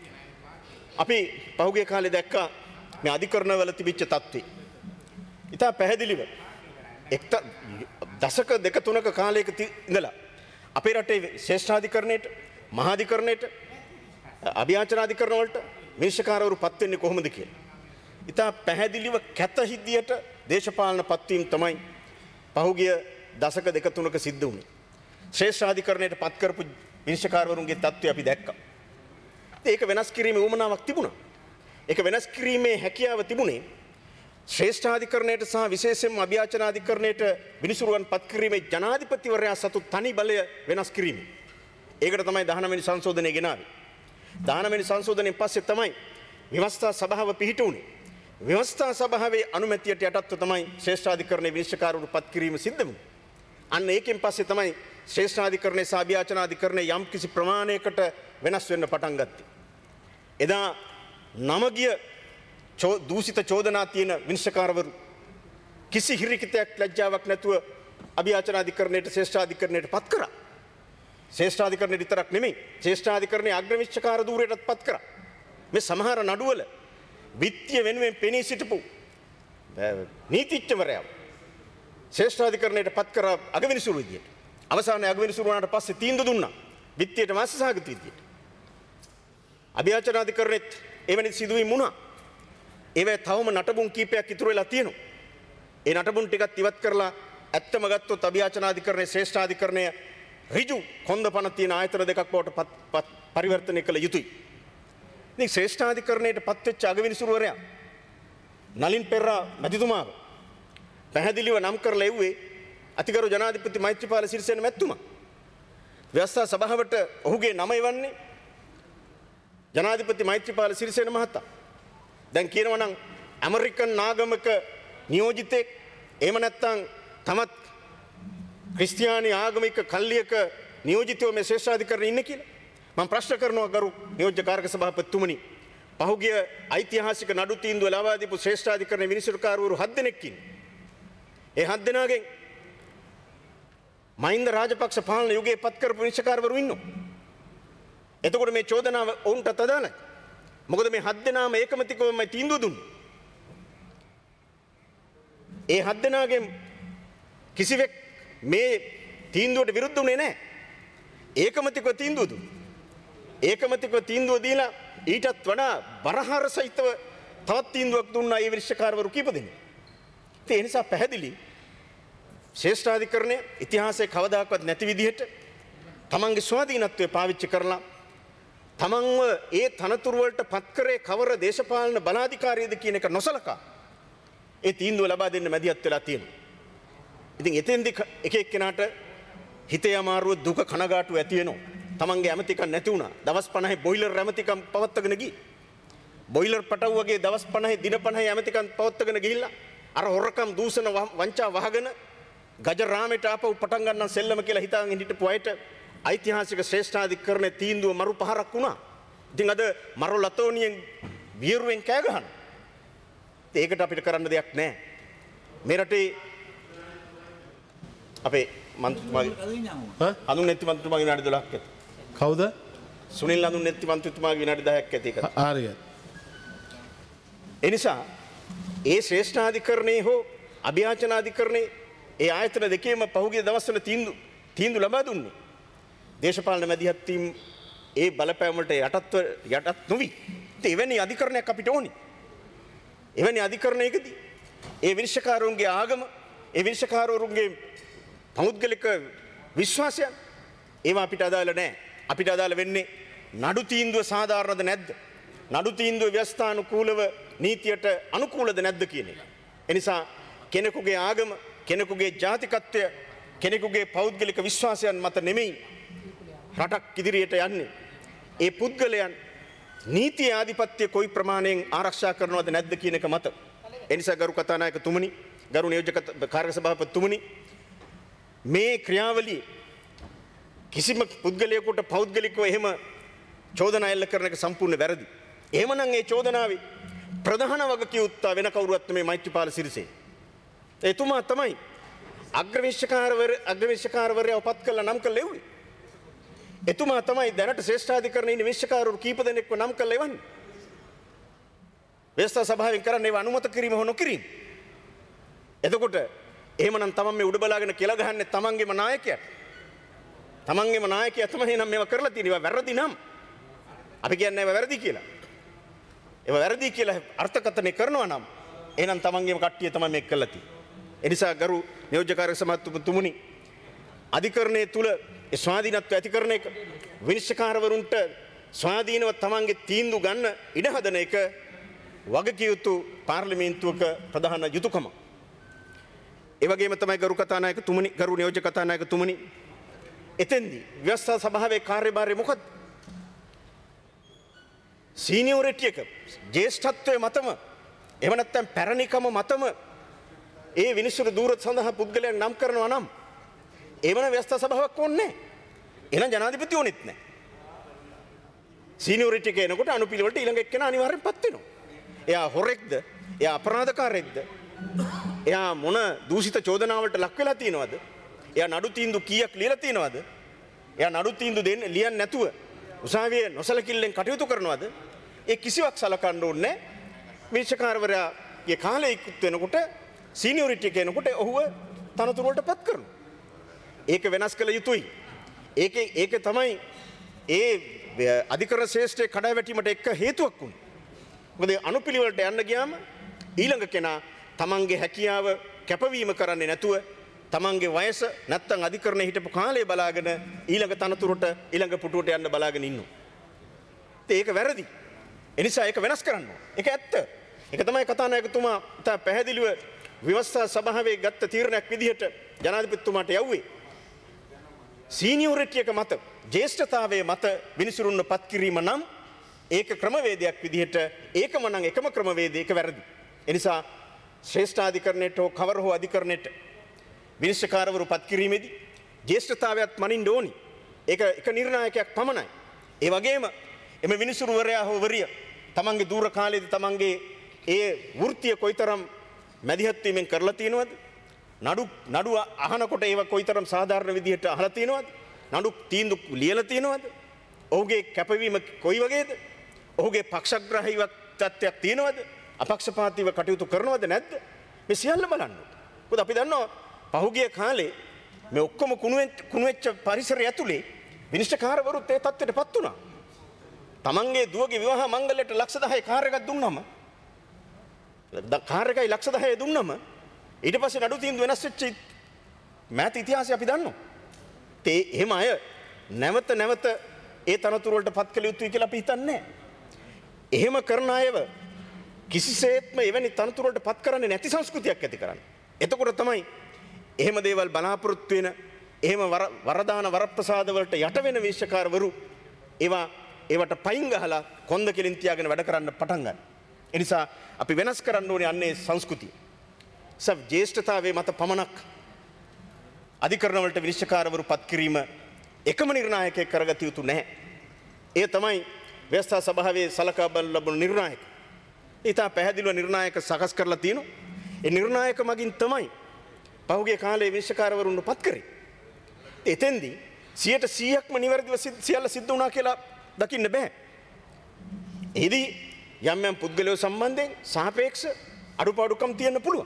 අපි පහුගිය කාලේ දැක්කා මේ අධිකරණවල තිබිච්ච තත්ත්වය. ඉතා පැහැදිලිව එක් දශක දෙක තුනක කාලයක ඉඳලා අපේ රටේ ශ්‍රේෂ්ඨාධිකරණයට මහාධිකරණයට අභියාචනාධිකරණ වලට විනිශ්චයකාරවරු පත් වෙන්නේ කොහොමද කියලා. ඉතා පැහැදිලිව කැත හිද්දියට දේශපාලන පත්වීම් තමයි පහුගිය දශක දෙක තුනක සිද්ධ වුණේ. ශ්‍රේෂ්ඨාධිකරණයට පත් කරපු විනිශ්චයකාරවරුන්ගේ තත්ත්වය අපි දැක්කා. ඒක වෙනස් කිරීමේ උවමනාවක් තිබුණා. ඒක වෙනස් කිරීමේ හැකියාව තිබුණේ ශ්‍රේෂ්ඨාධිකරණයට සහ විශේෂයෙන්ම අභියාචනාධිකරණයට විනිසුරුවන් පත් කිරීමේ ජනාධිපතිවරයා සතු තනි බලය වෙනස් කිරීම. ඒකට තමයි දහනව වෙනි සංශෝධනය ගෙනාවේ. දහනව වෙනි සංශෝධනයෙන් පස්සේ තමයි ව්‍යවස්ථා සභාව පිහිට වුණේ. ව්‍යවස්ථා සභාවේ අනුමැතියට යටත්ව තමයි ශ්‍රේෂ්ඨාධිකරණයේ විනිශ්චයකාරවරු පත් කිරීම සිද්ධ වුණේ. අන්න ඒකෙන් පස්සේ තමයි ශ්‍රේෂ්ඨාධිකරණයේ සහ අභියාචනාධිකරණයේ යම් කිසි ප්‍රමාණයකට වෙනස් වෙන්න පටන් ගත්තේ. එදා නමගිය දූෂිත චෝදනා තියෙන විනිශ්චයකාරවරු කිසි හිරිකිතයක් ලැජ්ජාවක් නැතුව අභියාචනාධිකරණයට ශ්‍රේෂ්ඨාධිකරණයට පත් කරා. ශ්‍රේෂ්ඨාධිකරණයට විතරක් නෙමෙයි ශ්‍රේෂ්ඨාධිකරණයේ අග්‍ර විනිශ්චයකාර ධූරයටත් පත් කරා. මේ සමහර නඩුවල විත්‍ය වෙනුවෙන් පෙනී සිටපු නීතිඥවරයා ශ්‍රේෂ්ඨාධිකරණයට පත් කරා අගවිනිසුරු විදියට. අවසානයේ අගවිනිසුරු වුණාට පස්සේ තීන්දුව දුන්නා විත්‍යයට වාසිසහගත විදියට. අභියාචනාධිකරණෙත් එවැනි සිදුවීම් වුණා. ඒවැ තවම නටබුන් කීපයක් ඉතුරු වෙලා තියෙනවා. ඒ නටබුන් ටිකත් ඉවත් කරලා ඇත්තම ගත්තොත් අභියාචනාධිකරණයේ ශ්‍රේෂ්ඨාධිකරණය ඍජු කොන්දපණ තියෙන ආයතන දෙකක් බවට පරිවර්තනය කළ යුතුයි. ඉතින් ශ්‍රේෂ්ඨාධිකරණයට පත් වෙච්ච අගවිනිසුරුවරයා නලින් පෙරේරා මැතිතුමාව පැහැදිලිව නම් කරලා එව්වේ අතිගරු ජනාධිපති මෛත්‍රීපාල සිරිසේන මැතිතුමා. ව්‍යවස්ථා සභාවට ඔහුගේ නම එවන්නේ ජනාධිපති මෛත්‍රීපාල සිරිසේන මහතා. දැන් කියනවා නම් ඇමරිකන් නාගමික නියෝජිතෙක් එහෙම නැත්නම් තමත් ක්‍රිස්තියානි ආගමික කල්ලියක නියෝජිතයෝ මේ ශ්‍රේෂ්ඨාධිකරණයේ ඉන්නේ කියලා. මම ප්‍රශ්න කරනවා ගරු නියෝජ්‍ය කාර්ක සභාපතිතුමනි. පහුගිය ඓතිහාසික නඩු තීන්දුව ලබා දීපු ශ්‍රේෂ්ඨාධිකරණයේ විනිශ්චයකාරවරු හත් දෙනෙක් ඉන්නේ. ඒ හත් දෙනාගෙන් මහින්ද රාජපක්ෂ පාලන යුගයේ පත් කරපු විනිශ්චයකාරවරු ඉන්නවා. එතකොට මේ චෝදනාව ඔවුන්ට අදාළයි. මොකද මේ හත් දෙනාම ඒකමතිකවම තීන්දුව දුන්නේ. ඒ හත් දෙනාගෙන් කිසිවෙක් මේ තීන්දුවට විරුද්ධ වුණේ නැහැ. ඒකමතිකව තීන්දුව දුන්නේ. ඒකමතිකව තීන්දුව දීලා ඊටත් වඩා බරහාර සහිතව තවත් තීන්දුවක් දුන්නා ඒ විනිශ්චයකාරවරු කීප දෙනෙක්. ඒ නිසා පැහැදිලි ශ්‍රේෂ්ඨාධිකරණය ඉතිහාසයේ කවදාකවත් නැති විදිහට තමන්ගේ ස්වාධීනත්වය පාවිච්චි කරලා තමන්ව ඒ තනතුරු වලට පත් කරේ කවර දේශපාලන බලාධිකාරියද කියන එක නොසලකා ඒ තීන්දුව ලබා දෙන්න මැදිහත් වෙලා තියෙනවා. ඉතින් එතෙන්දී එක එක්කෙනාට හිතේ අමාරුව දුක කනගාටුව ඇති වෙනවා. තමන්ගේ ඇමතිකම් නැති වුණා. දවස් පනහේ බොයිලර් ඇමතිකම් පවත්වාගෙන ගිහින් බොයිලර් පටව් වගේ දවස් පනහේ දින පනහේ ඇමතිකම් පවත්වාගෙන ගිහිල්ලා අර හොරකම් දූෂණ වංචා වහගෙන ගජරාමයට ආපහු පටන් ගන්න සෙල්ලම කියලා හිතාගෙන හිටපු අයට ඓතිහාසික ශ්‍රේෂ්ඨාධිකරණයේ තීන්දුව මරු පහරක් වුණා. ඉතින් අද මරු ලතෝනියෙන් වියරුවෙන් කෑ ගහන. ඒකට අපිට කරන්න දෙයක් නැහැ. මේ රටේ අපේ මන්ත්‍රීතුමාගේ ඈ? අනුන් නැති මන්ත්‍රීතුමාගේ විනාඩි දොළහක් ඇති. කවුද? සුනිල් අනුන් නැති මන්ත්‍රීතුමාගේ විනාඩි දහයක් ඇති ඒක. ආරිය. ඒ නිසා ඒ ශ්‍රේෂ්ඨාධිකරණයේ හෝ අභියාචනාධිකරණයේ ඒ ආයතන දෙකේම පහුගිය දවස්වල තීන්දුව තීන්දුව ලබා දුන්නේ. දේශපාලන මැදිහත් වීම ඒ බලපෑම වලට යටත්ව යටත් නොවි. ඉතින් එවැනි අධිකරණයක් අපිට ඕනි. එවැනි අධිකරණයකදී ඒ විනිශ්චයකාරවරුන්ගේ ආගම, ඒ විනිශ්චයකාරවරුන්ගේ පෞද්ගලික විශ්වාසයන් ඒවා අපිට අදාළ නැහැ. අපිට අදාළ වෙන්නේ නඩු තීන්දුව සාධාරණද නැද්ද? නඩු තීන්දුව ව්‍යවස්ථානුකූලව නීතියට අනුකූලද නැද්ද කියන එක. එනිසා කෙනෙකුගේ ආගම, කෙනෙකුගේ ජාතිකත්වය, කෙනෙකුගේ පෞද්ගලික විශ්වාසයන් මත නෙමෙයි රටක් ඉදිරියට යන්නේ. ඒ පුද්ගලයන් නීතිය ආධිපත්‍ය කොයි ප්‍රමාණයෙන් ආරක්ෂා කරනවද නැද්ද කියන එක මත. එනිසා ගරු කතානායකතුමනි, ගරු නියෝජ්‍ය කාර්ය සභාපතිතුමනි, මේ ක්‍රියාවලිය කිසිම පුද්ගලයෙකුට පෞද්ගලිකව එහෙම චෝදනා එල්ල කරන එක සම්පූර්ණ වැරදි. එහෙමනම් ඒ චෝදනාවේ ප්‍රධාන වගකියුත්තා වෙන කවුරුවත් මේ මෛත්‍රීපාල සිරිසේ. එතුමා තමයි අග්‍රවිනිශ්චයකාරවර අග්‍රවිනිශ්චයකාරවරයා උපත් කළ නම් කළ එව්වේ. එතුමා තමයි දැනට ශ්‍රේෂ්ඨාධිකරණයේ ඉන්න විනිශ්චයකාරවරු කීප දෙනෙක්ව නම් කළ එවන්නේ. ව්‍යවස්ථා සභාවෙන් කරන්නේ ඒව අනුමත කිරීම හෝ නොකිරීම. එතකොට එහෙමනම් තමන් මේ උඩ බලාගෙන කියලා ගහන්නේ තමන්ගේම නායකයාට. තමන්ගේම නායකයා තමයි නම් මේවා කරලා තියෙන්නේ. ඒවා වැරදි නම් අපි කියන්නේ ඒවා වැරදි කියලා. ඒවා වැරදි කියලා අර්ථකථනය කරනවා නම් එහෙනම් තමන්ගේම කට්ටිය තමයි මේක කරලා තියෙන්නේ. ඒ නිසා ගරු නියෝජ්‍ය කාර්ය සභාපතිතුමනි, අධිකරණයේ තුල ඒ ස්වාධීනත්වය ඇති කරන එක, විනිශ්චයකාරවරුන්ට ස්වාධීනව තමන්ගේ තීන්දුව ගන්න ඉඩ හදන එක වගකිය යුතු පාර්ලිමේන්තුවක ප්‍රධාන යුතුයකම. ඒ වගේම තමයි ගරු කතානායකතුමනි, ගරු නියෝජ්‍ය කතානායකතුමනි, එතෙන්දී ව්‍යවස්ථා සභාවේ කාර්යභාරය මොකක්ද? සීනියොරිටි එක, ජ්‍යෙෂ්ඨත්වයේ මතම, එහෙම නැත්නම් පැරණිකම මතම ඒ විනිශ්චය දූර සඳහා පුද්ගලයන් නම් කරනවා නම් එවන ව්‍යවස්ථා සභාවක් ඕනේ නැහැ. එහෙනම් ජනාධිපති ඕනෙත් නැහැ. සීනියොරිටි එක එනකොට අනුපිළිවෙලට ඊළඟ එක්කෙනා අනිවාර්යෙන් පත් වෙනවා. එයා හොරෙක්ද? එයා අපරාධකාරයෙක්ද? එයා මොන දූෂිත චෝදනාවලට ලක් වෙලා තියෙනවද? එයා නඩු තීන්දුව කීයක් ලියලා තියෙනවද? එයා නඩු තීන්දුව දෙන්නේ ලියන්නේ නැතුව උසාවියේ නොසලකිල්ලෙන් කටයුතු කරනවද? ඒ කිසිවක් සලකන්න ඕනේ නැහැ. විනිශ්චයකාරවරයාගේ කාලය ඉක්ුත් වෙනකොට සීනියොරිටි එක එනකොට ඔහුව තනතුරු වලට පත් කරනවා. ඒක වෙනස් කළ යුතුයි. ඒකේ ඒක තමයි ඒ අධිකරණ ශ්‍රේෂ්ඨයේ කඩාවැටීමට එක්ක හේතුවක් වුනේ. මොකද අනුපිළිවෙලට යන්න ගියාම ඊළඟ කෙනා තමන්ගේ හැකියාව කැපවීම කරන්නේ නැතුව තමන්ගේ වයස නැත්තම් අධිකරණයේ හිටපු කාලය බලාගෙන ඊළඟ තනතුරට ඊළඟ පුටුවට යන්න බලාගෙන ඉන්නවා. ඒක වැරදි. ඒ නිසා ඒක වෙනස් කරන්න ඕන. ඒක ඇත්ත. ඒක තමයි කතානායකතුමා තා පැහැදිලිව ව්‍යවස්ථා සභාවේ ගත්ත තීරණයක් විදිහට ජනාධිපතිතුමාට යවුවේ. සීනියොරිටි එක මත, ජ්‍යෙෂ්ඨතාවයේ මත විනිසුරුන්ව පත් කිරීම නම් ඒක ක්‍රමවේදයක් විදිහට ඒකම නම් එකම ක්‍රමවේදය ඒක වැරදි. ඒ නිසා ශ්‍රේෂ්ඨාධිකරණයට හෝ කවර හෝ අධිකරණයට විනිශ්චයකාරවරු පත් කිරීමේදී ජ්‍යෙෂ්ඨතාවයත් මනින්න ඕනි. ඒක එක නිර්ණායකයක් පමණයි. ඒ වගේම එම විනිසුරුවරයා හෝ වරිය තමන්ගේ දූර කාලයේදී තමන්ගේ ඒ වෘත්තිය කොයිතරම් මැදිහත් වීමෙන් කරලා තියෙනවද? නඩු නඩු අහනකොට ඒව කොයිතරම් සාධාරණ විදිහට අහලා තියෙනවද? නඩු තීන්දුව ලියලා තියෙනවද? ඔහුගේ කැපවීම කොයි වගේද? ඔහුගේ පක්ෂග්‍රාහීව තත්ත්වයක් තියෙනවද? අපක්ෂපාතීව කටයුතු කරනවද නැද්ද? මේ සියල්ල බලන්න. මොකද අපි දන්නවා පහුගිය කාලේ මේ ඔක්කොම කුණු වෙච්ච පරිසරය ඇතුලේ විනිශ්චයකාරවරුත් ඒ තත්ත්වයටපත් වුණා. තමන්ගේ දුවගේ විවාහ මංගල්‍යයට ලක්ෂ දහය කාර් එකක් දුන්නම කාර් එකයි ලක්ෂ දහය දුන්නම ඊට පස්සේ නඩු තීන්දුව වෙනස් වෙච්ච මෑත ඉතිහාසය අපි දන්නවා. ඒ එහෙම අය නැවත නැවත ඒ තනතුරු වලට පත් කළ යුතුයි කියලා අපි හිතන්නේ. එහෙම කරන අයව කිසිසේත්ම එවැනි තනතුරු වලට පත් කරන්නේ නැති සංස්කෘතියක් ඇති කරන්නේ. එතකොට තමයි එහෙම දේවල් බලාපොරොත්තු වෙන, එහෙම වරදාන වරප්‍රසාද වලට යට වෙන විනිශ්චයකාරවරු ඒවා ඒවට පයින් ගහලා කොන්ද කෙලින් තියාගෙන වැඩ කරන්න පටන් ගන්න. ඒ නිසා අපි වෙනස් කරන්න ඕනේ අන්නේ සංස්කෘතිය. සබ් ජ්‍යෙෂ්ඨතාවයේ මත පමණක් අධිකරණවලට විනිශ්චයකාරවරු පත් කිරීම එකම නිර්ණායකයෙක් කරගත යුතු නැහැ. ඒ තමයි ව්‍යවස්ථා සභාවේ සලකා බලන ලබන නිර්ණායක. ඊට පැහැදිලිව නිර්ණායක සකස් කරලා තියෙනවා. ඒ නිර්ණායක මගින් තමයි පහුගිය කාලේ විනිශ්චයකාරවරුන්ව පත් කරේ. එතෙන්දී සියයට සීයක්ම නිවැරදිව සියල්ල සිද්ධ වුණා කියලා දකින්න බෑ. එහිදී යම් යම් පුද්ගලයෝ සම්බන්ධයෙන් සාපේක්ෂ අඩුපාඩුකම් තියෙන්න පුළුවන්.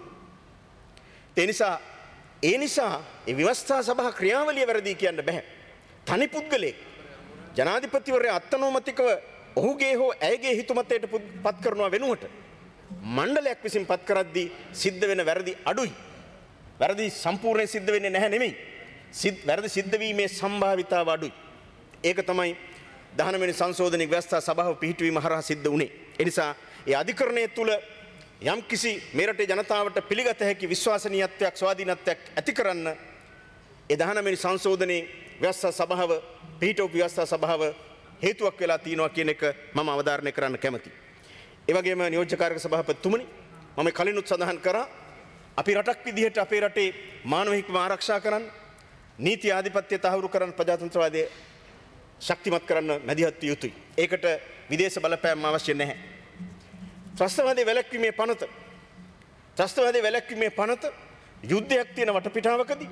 ඒ නිසා ඒ නිසා ඒ ව්‍යවස්ථා සභා ක්‍රියාවලිය වැරදි කියන්න බෑ. තනි පුද්ගලයෙක් ජනාධිපතිවරයා අත්නෝමතිකව ඔහුගේ හෝ ඇයගේ හිතුමතයට පත් කරනවා වෙනුවට මණ්ඩලයක් විසින් පත් කරද්දී සිද්ධ වෙන වැරදි අඩුයි. වැරදි සම්පූර්ණයෙන් සිද්ධ වෙන්නේ නැහැ නෙමෙයි. වැරදි සිද්ධ වීමේ සම්භාවිතාව අඩුයි. ඒක තමයි දහනව වෙනි සංශෝධනයේ ව්‍යවස්ථා සභාව පිහිටුවීම හරහා සිද්ධ වුණේ. ඒ නිසා ඒ අධිකරණය තුල යම්කිසි මේ රටේ ජනතාවට පිළිගත හැකි විශ්වාසනීයත්වයක් ස්වාධීනත්වයක් ඇති කරන්න ඒ දහනව වෙනි සංශෝධනයේ ව්‍යවස්ථා සභාව පිහිටවපු ව්‍යවස්ථා සභාව හේතුවක් වෙලා තියෙනවා කියන එක මම අවධාරණය කරන්න කැමතියි. ඒ වගේම නියෝජ්‍ය කාර්යක සභාපතිතුමනි මම කලිනුත් සඳහන් කරා අපි රටක් විදිහට අපේ රටේ මානව හිමිකම් ආරක්ෂා කරන්න නීති ආධිපත්‍ය තහවුරු කරන්න ප්‍රජාතන්ත්‍රවාදය ශක්තිමත් කරන්න මැදිහත් විය යුතුයි. ඒකට විදේශ බලපෑම් අවශ්‍ය නැහැ. ත්‍රස්තවාදී වැළැක්වීමේ පනත ත්‍රස්තවාදී වැළැක්වීමේ පනත යුද්ධයක් තියෙන වටපිටාවකදී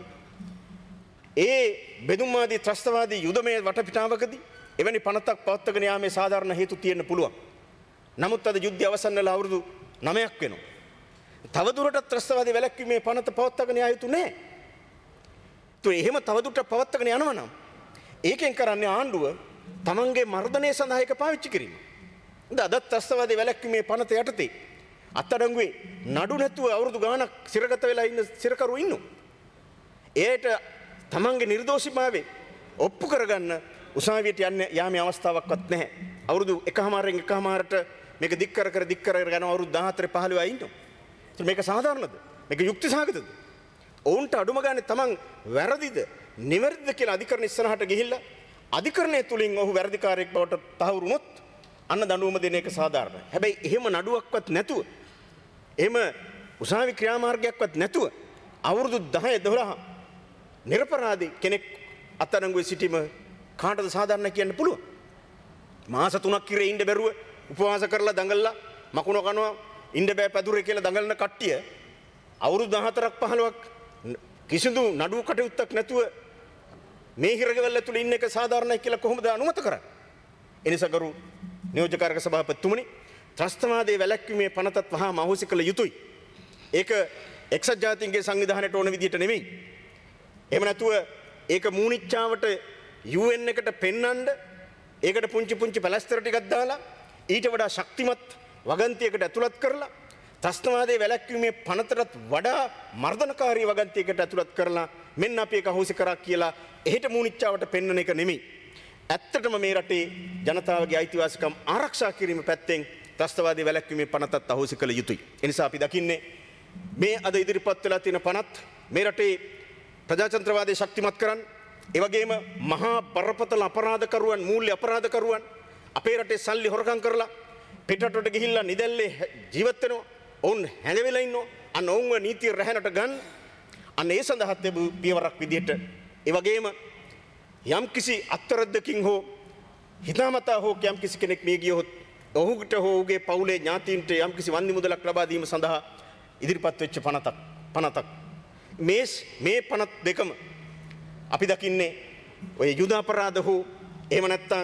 ඒ බෙදුම්වාදී ත්‍රස්තවාදී යුදමය වටපිටාවකදී එවැනි පනතක් පවත්වාගෙන යාමේ සාධාරණ හේතු තියෙන්න පුළුවන්. නමුත් අද යුද්ධය අවසන් වෙලා අවුරුදු නවයක් වෙනවා. තවදුරටත් ත්‍රස්තවාදී වැළැක්වීමේ පනත පවත්වාගෙන යා යුතු නැහැ. તો එහෙම තවදුරටත් පවත්වාගෙන යනවා නම් ඒකෙන් කරන්නේ ආණ්ඩුව තමන්ගේ මර්ධනය සඳහා ඒක පාවිච්චි කිරීම. අද ත්‍රස්තවාදී වැළැක්වීමේ පනත යටතේ අත්අඩංගුවේ නඩු නැතුව අවුරුදු ගාණක් සිරගත වෙලා ඉන්න සිරකරු ඉන්නවා. ඒට තමන්ගේ නිර්දෝෂීභාවය ඔප්පු කරගන්න උසාවියට යන්න යාමේ අවස්ථාවක්වත් නැහැ. අවුරුදු එකමාරෙන් එකමාරට මේක දික් කර කර දික් කර කර යන අවුරුදු දහහතර පහළොව අය ඉන්නවා. ඒත් මේක සාධාරණද? මේක යුක්තිසහගතද? ඔවුන්ට අඩුම ගානේ තමන් වැරදිද නිවැරදිද කියලා අධිකරණ ඉස්සරහට ගිහිල්ලා අධිකරණය තුලින් ඔහු වැරදිකාරයෙක් බවට තහවුරු වුණොත් අන්න දඬුවම දෙන එක සාධාරණයි. හැබැයි එහෙම නඩුවක්වත් නැතුව එහෙම උසාවි ක්‍රියාමාර්ගයක්වත් නැතුව අවුරුදු දහය දොළහ නිරපරාධී කෙනෙක් අත්අඩංගුවේ සිටීම කාටද සාධාරණ කියන්න පුළුවන්? මාස තුනක් ඉරේ ඉන්න බැරුව උපවාස කරලා දඟලලා මකුණ කනවා ඉන්න බෑ පැදුරේ කියලා දඟලන කට්ටිය අවුරුදු දහහතරක් පහළොවක් කිසිදු නඩුව කටයුත්තක් නැතුව මේ හිරගෙවල් ඇතුළේ ඉන්න එක සාධාරණයි කියලා කොහොමද අනුමත කරන්නේ? එනිසා ගරු නියෝජ්‍ය කාර්යක සභාපතිතුමනි ත්‍රස්තවාදයේ වැළැක්වීමේ පනතත් වහාම අහෝසි කළ යුතුයි. ඒක එක්සත් ජාතීන්ගේ සංවිධානයට ඕන විදිහට නෙමෙයි. එහෙම නැතුව ඒක මූණිච්චාවට යූ එන් එකට පෙන්වන්න ඒකට පුංචි පුංචි පැලස්තර ටිකක් දාලා ඊට වඩා ශක්තිමත් වගන්තියකට ඇතුළත් කරලා ත්‍රස්තවාදයේ වැළැක්වීමේ පනතටත් වඩා මර්ධනකාරී වගන්තියකට ඇතුළත් කරලා මෙන්න අපි ඒක අහෝසි කරා කියලා එහෙට මූණිච්චාවට පෙන්වන එක නෙමෙයි. ඇත්තටම මේ රටේ ජනතාවගේ අයිතිවාසිකම් ආරක්ෂා කිරීම පැත්තෙන් ත්‍රස්තවාදී වැළැක්වීමේ පනතත් අහෝසි කළ යුතුයි. ඒ නිසා අපි දකින්නේ මේ අද ඉදිරිපත් වෙලා තියෙන පනත් මේ රටේ ප්‍රජාතන්ත්‍රවාදය ශක්තිමත් කරන්න, ඒ වගේම මහා බරපතල අපරාධකරුවන්, මූල්‍ය අපරාධකරුවන් අපේ රටේ සල්ලි හොරකම් කරලා පිටරටට ගිහිල්ලා නිදැල්ලේ ජීවත් වෙනවා. ඔවුන් හැඟවිලා ඉන්නවා. අන්න ඔවුන්ව නීතිය රැහැනට ගන්න. අන්න ඒ සඳහා තිබු පියවරක් විදිහට ඒ වගේම යම්කිසි අත්තරද්දකින් හෝ හිතාමතා හෝ යම්කිසි කෙනෙක් මිය ගියොත් ඔහුට හෝ ඔහුගේ පවුලේ ඥාතීන්ට යම්කිසි වන්දි මුදලක් ලබා දීම සඳහා ඉදිරිපත් වෙච්ච පනතක් පනතක් මේ මේ පනත් දෙකම අපි දකින්නේ ඔය යුද අපරාධ හෝ එහෙම නැත්නම්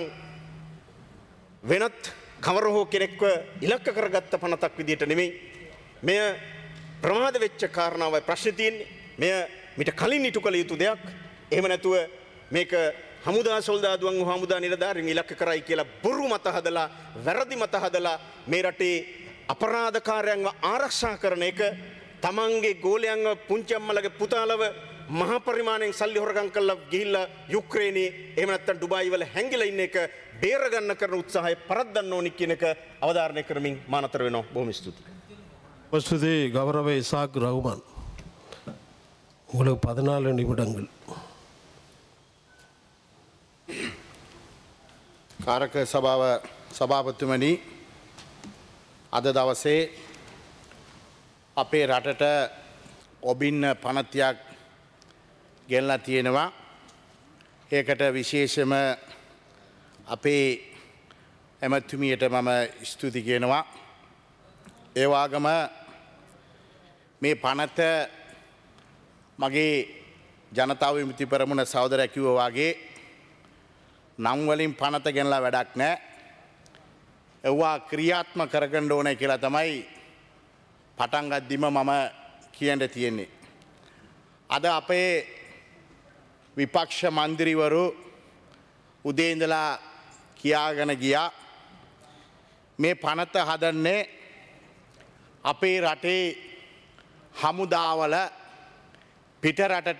වෙනත් කවර හෝ කෙනෙක්ව ඉලක්ක කරගත්ත පනතක් විදිහට නෙමෙයි. මෙය ප්‍රමාද වෙච්ච කාරණාවයි ප්‍රශ්නේ තියෙන්නේ. මෙය මිට කලින් ඉටු කළ යුතු දෙයක්. එහෙම නැතුව මේක හමුදා සොල්දාදුවන් හෝ හමුදා නිලධාරීන් ඉලක්ක කරයි කියලා බොරු මත හදලා වැරදි මත හදලා මේ රටේ අපරාධකාරයන්ව ආරක්ෂා කරන එක තමන්ගේ ගෝලයන්ව පුංචි අම්මලගේ පුතාලව මහා පරිමාණයෙන් සල්ලි හොරගම් කරලා ගිහිල්ලා යුක්‍රේනයේ එහෙම නැත්නම් ඩුබායි වල හැංගිලා ඉන්න එක බේර ගන්න කරන උත්සාහය පරද්දන්න ඕනි කියන එක අවධාරණය කරමින් මා නතර වෙනවා. බොහොම ස්තුතියි. வசதி கௌரவ இசாக் ரகுமான், உங்களுக்கு பதினாலு நிமிடங்கள். කාරක සභාව සභාපතිතුමනි, අද දවසේ අපේ රටට ඔබින්න පනතියක් ගෙල්ලා තියෙනවා. ඒකට විශේෂම අපේ ඇමතුමියට මම ස්තුති කියනවා. ඒ වගේම මේ පනත මගේ ජනතාව විමුක්ති පෙරමුණ සහෝදරයා කිව්වා වගේ නම් වලින් පනත ගෙනලා වැඩක් නැහැ. ඒවා ක්‍රියාත්මක කරගන්න ඕනේ කියලා තමයි පටන් ගද්දිම මම කියන්න තියෙන්නේ. අද අපේ විපක්ෂ මන්ත්‍රීවරු උදේ ඉඳලා කියාගෙන ගියා මේ පනත හදන්නේ අපේ රටේ හමුදාවල පිට රටට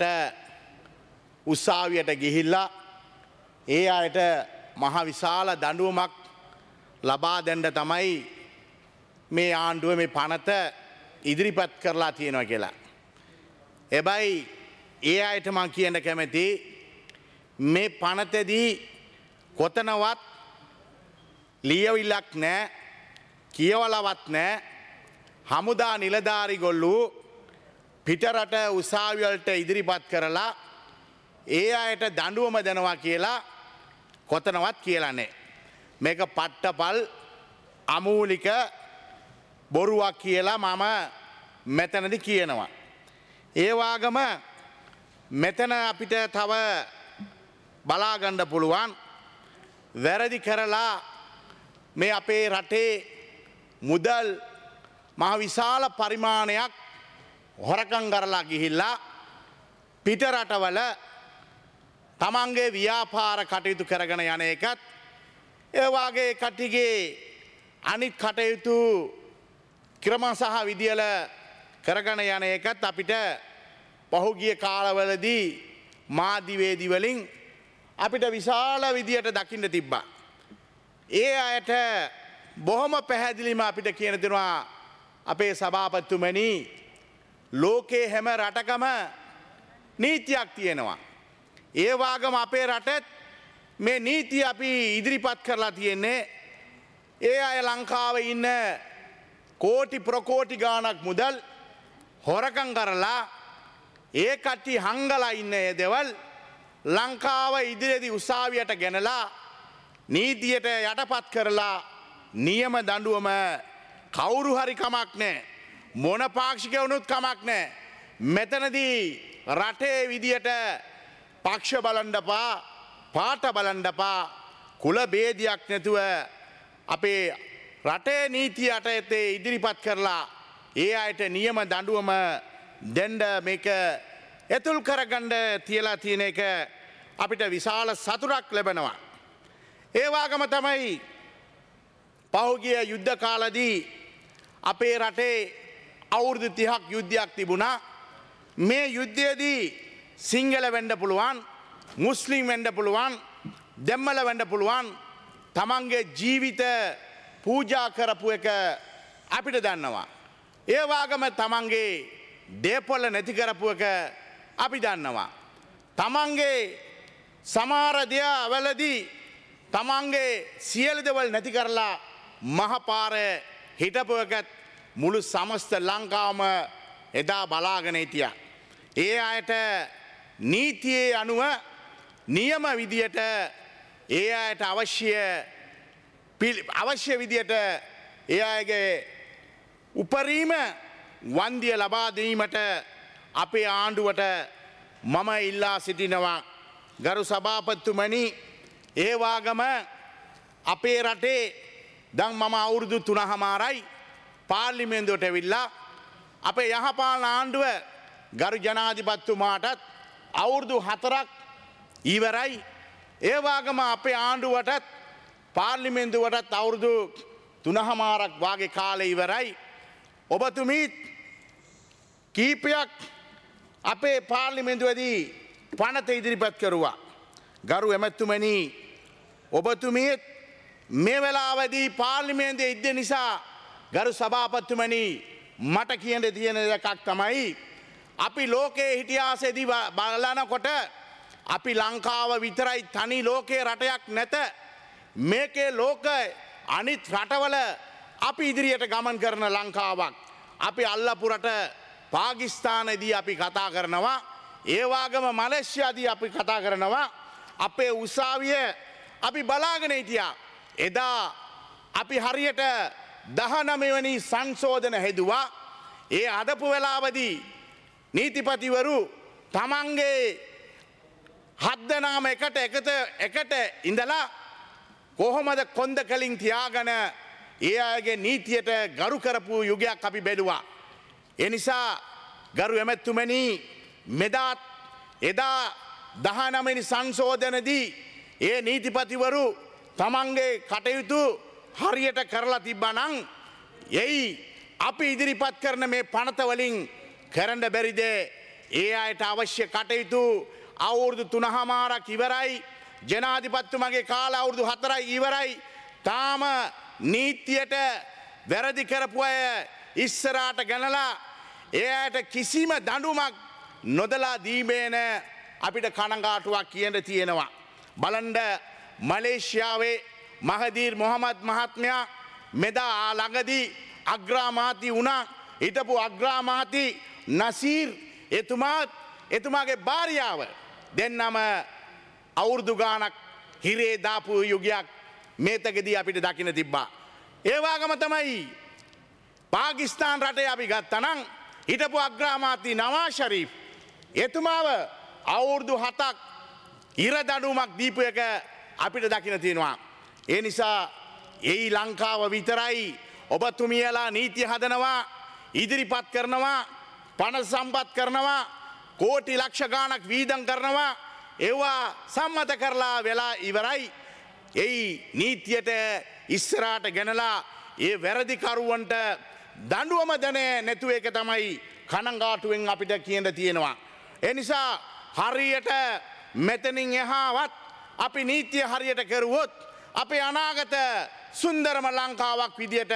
උසාවියට ගිහිල්ලා ඒ අයට මහ විශාල දඬුවමක් ලබා දෙන්න තමයි මේ ආණ්ඩුව මේ පනත ඉදිරිපත් කරලා තියෙනවා කියලා. එබැයි ඒ අයට මං කියන්න කැමති මේ පනතදී කොතනවත් ලියවිල්ලක් නැහැ, කියවලවත් නැහැ. හමුදා නිලධාරි ගොල්ලෝ පිටරට උසාවි වලට ඉදිරිපත් කරලා ඒ අයට දඬුවම දෙනවා කියලා කොතනවත් කියලා නැහැ. මේක පට්ටපල් අමූලික බොරුවක් කියලා මම මෙතනදි කියනවා. ඒ වගේම මෙතන අපිට තව බලා ගන්න පුළුවන් වැරදි කරලා මේ අපේ රටේ මුදල් මහ විශාල පරිමාණයක් හොරකම් කරලා ගිහිල්ලා පිට රටවල තමන්ගේ ව්‍යාපාර කටයුතු කරගෙන යන එකත් ඒ වාගේ කට්ටියගේ අනිත් කටයුතු ක්‍රම සහ විදියල කරගෙන යන එකත් අපිට පහුගිය කාලවලදී මාධ්‍යවේදී වලින් අපිට විශාල විදියට දකින්න තිබ්බා. ඒ අයට බොහොම පැහැදිලිම අපිට කියන දෙනවා අපේ සභාපතිතුමනි ලෝකේ හැම රටකම නීතියක් තියෙනවා. ඒ වගේම අපේ රටත් මේ නීතිය අපි ඉදිරිපත් කරලා තියෙන්නේ ඒ අය ලංකාවේ ඉන්න කෝටි ප්‍රකෝටි ගාණක් මුදල් හොරකම් කරලා ඒ කට්ටිය හංගලා ඉන්න ඒ දේවල් ලංකාව ඉදිරියේදී උසාවියට ගෙනලා නීතියට යටපත් කරලා නියම දඬුවම කවුරු හරි කමක් නැහැ. මොන පාක්ෂිකය වුණත් කමක් නැහැ. මෙතනදී රටේ විදියට පක්ෂ බලන්නපා, පාට බලන්නපා, කුල ભેදයක් නැතුව අපේ රටේ නීතියට ඇතේ ඉදිරිපත් කරලා ඒ අයට නියම දඬුවම දෙන්න මේක එතුල් කරගන්න තියලා තියෙන එක අපිට විශාල සතුටක් ලැබෙනවා. ඒ වගේම තමයි පහුගිය යුද්ධ කාලදී අපේ රටේ අවුරුදු තිහක් යුද්ධයක් තිබුණා. මේ යුද්ධයේදී සිංහල වෙන්න පුළුවන්, මුස්ලිම් වෙන්න පුළුවන්, දෙමළ වෙන්න පුළුවන්. තමන්ගේ ජීවිත පූජා කරපු එක අපිට දන්නවා. ඒ වගේම තමන්ගේ දේපොළ නැති කරපු එක අපි දන්නවා. තමන්ගේ සමහර දේවල්වලදී තමන්ගේ සියලු දේවල් නැති කරලා මහපාරේ හිටපු එකත් මුළු සමස්ත ලංකාවම එදා බලාගෙන හිටියා. ඒ අයට නීතියේ අනුව නියම විදියට ඒ අයට අවශ්‍ය අවශ්‍ය විදියට ඒ අයගේ උපරිම වන්දිය ලබා දීමට අපේ ආණ්ඩුවට මම ඉල්ලා සිටිනවා. ගරු සභාපතිතුමනි, ඒ වගේම අපේ රටේ දැන් මම අවුරුදු තුනමාරයි පාර්ලිමේන්තුවට ඇවිල්ලා අපේ යහපාලන ආණ්ඩුව ගරු ජනාධිපතිතුමාටත් අවුරුදු හතරක් ඉවරයි. ඒ වගේම අපේ ආණ්ඩුවටත් පාර්ලිමේන්තුවටත් අවුරුදු තුනමාරක් වාගේ කාලේ ඉවරයි. ඔබතුමීත් කීපයක් අපේ පාර්ලිමේන්තුවේදී පනත ඉදිරිපත් කරුවා. ගරු එමෙතුමනි, ඔබතුමීත් මේ වෙලාවේදී පාර්ලිමේන්තුවේ ඉන්න නිසා ගරු සභාපතිතුමනි මට කියන්න තියෙන එකක් තමයි අපි ලෝකයේ ඉතිහාසයේදී බලනකොට අපි ලංකාව විතරයි තනි ලෝකයේ රටයක් නැත. මේකේ ලෝකයේ අනිත් රටවල අපි ඉදිරියට ගමන් කරන ලංකාවක්. අපි අල්ලපු රට පාකිස්තානයේදී අපි කතා කරනවා. ඒ වගේම මලේසියාදී අපි කතා කරනවා අපේ උසාවිය අපි බලාගෙන හිටියා. එදා අපි හරියට දහනවය වෙනි සංශෝධන හෙදුවා. ඒ අදපු වෙලාවදී නීතිපතිවරු තමන්ගේ හත් දෙනාම එකට එකට එකට ඉඳලා කොහොමද කොන්ද කලින් තියාගෙන ඒ අයගේ නීතියට ගරු කරපු යුගයක් අපි බැලුවා. ඒ නිසා ගරු එමෙතුමනි මෙදාත් එදා දහනවය වෙනි සංශෝධනදී ඒ නීතිපතිවරු තමන්ගේ කටයුතු හරියට කරලා තිබ්බනම් එයි අපි ඉදිරිපත් කරන මේ පනත වලින් කරන්න බැරිද ඒ අයට අවශ්‍ය කටයුතු අවුරුදු තුනහමාරක් ඉවරයි ජනාධිපතිතුමාගේ කාල අවුරුදු හතරයි ඉවරයි තාම නීතියට වැරදි කරපු අය ඉස්සරහට ගණලා ඒ අයට කිසිම දඬුවමක් නොදලා දීමේන අපිට කනගාටුවක් කියන්න තියෙනවා. බලන්න මලේසියාවේ මහදීර් මොහමද් මහත්මයා මෙදා ළඟදී අග්‍රාමාත්‍ය වුණා. හිටපු අග්‍රාමාත්‍ය නසීර් එතුමාත් එතුමාගේ භාර්යාව දෙන්නම අවුරුදු ගානක් හිරේ දාපු යුගයක් මේතකදී අපිට දකින්න තිබ්බා. ඒ වගේම තමයි පාකිස්තාන් රටේ අපි ගත්තනම් හිටපු අග්‍රාමාත්‍ය නවාස් ෂරීෆ් එතුමාව අවුරුදු හතක් ඉර දඬුවමක් දීපු එක අපිට දකින්න තියෙනවා. ඒ නිසා එයි ලංකාව විතරයි ඔබතුමියලා නීතිය හදනවා ඉදිරිපත් කරනවා පණ සම්පත් කරනවා කෝටි ලක්ෂ ගාණක් වීදම් කරනවා ඒවා සම්මත කරලා වෙලා ඉවරයි. එයි නීතියට ඉස්සරහට ගෙනලා ඒ වැරදිකරුවන්ට දඬුවම දෙන නැතුව එක තමයි කනංගාටුවෙන් අපිට කියන්න තියෙනවා. ඒ නිසා හරියට මෙතනින් එහාවත් අපි නීතිය හරියට කරුවොත් අපේ අනාගත සුන්දරම ලංකාවක් විදියට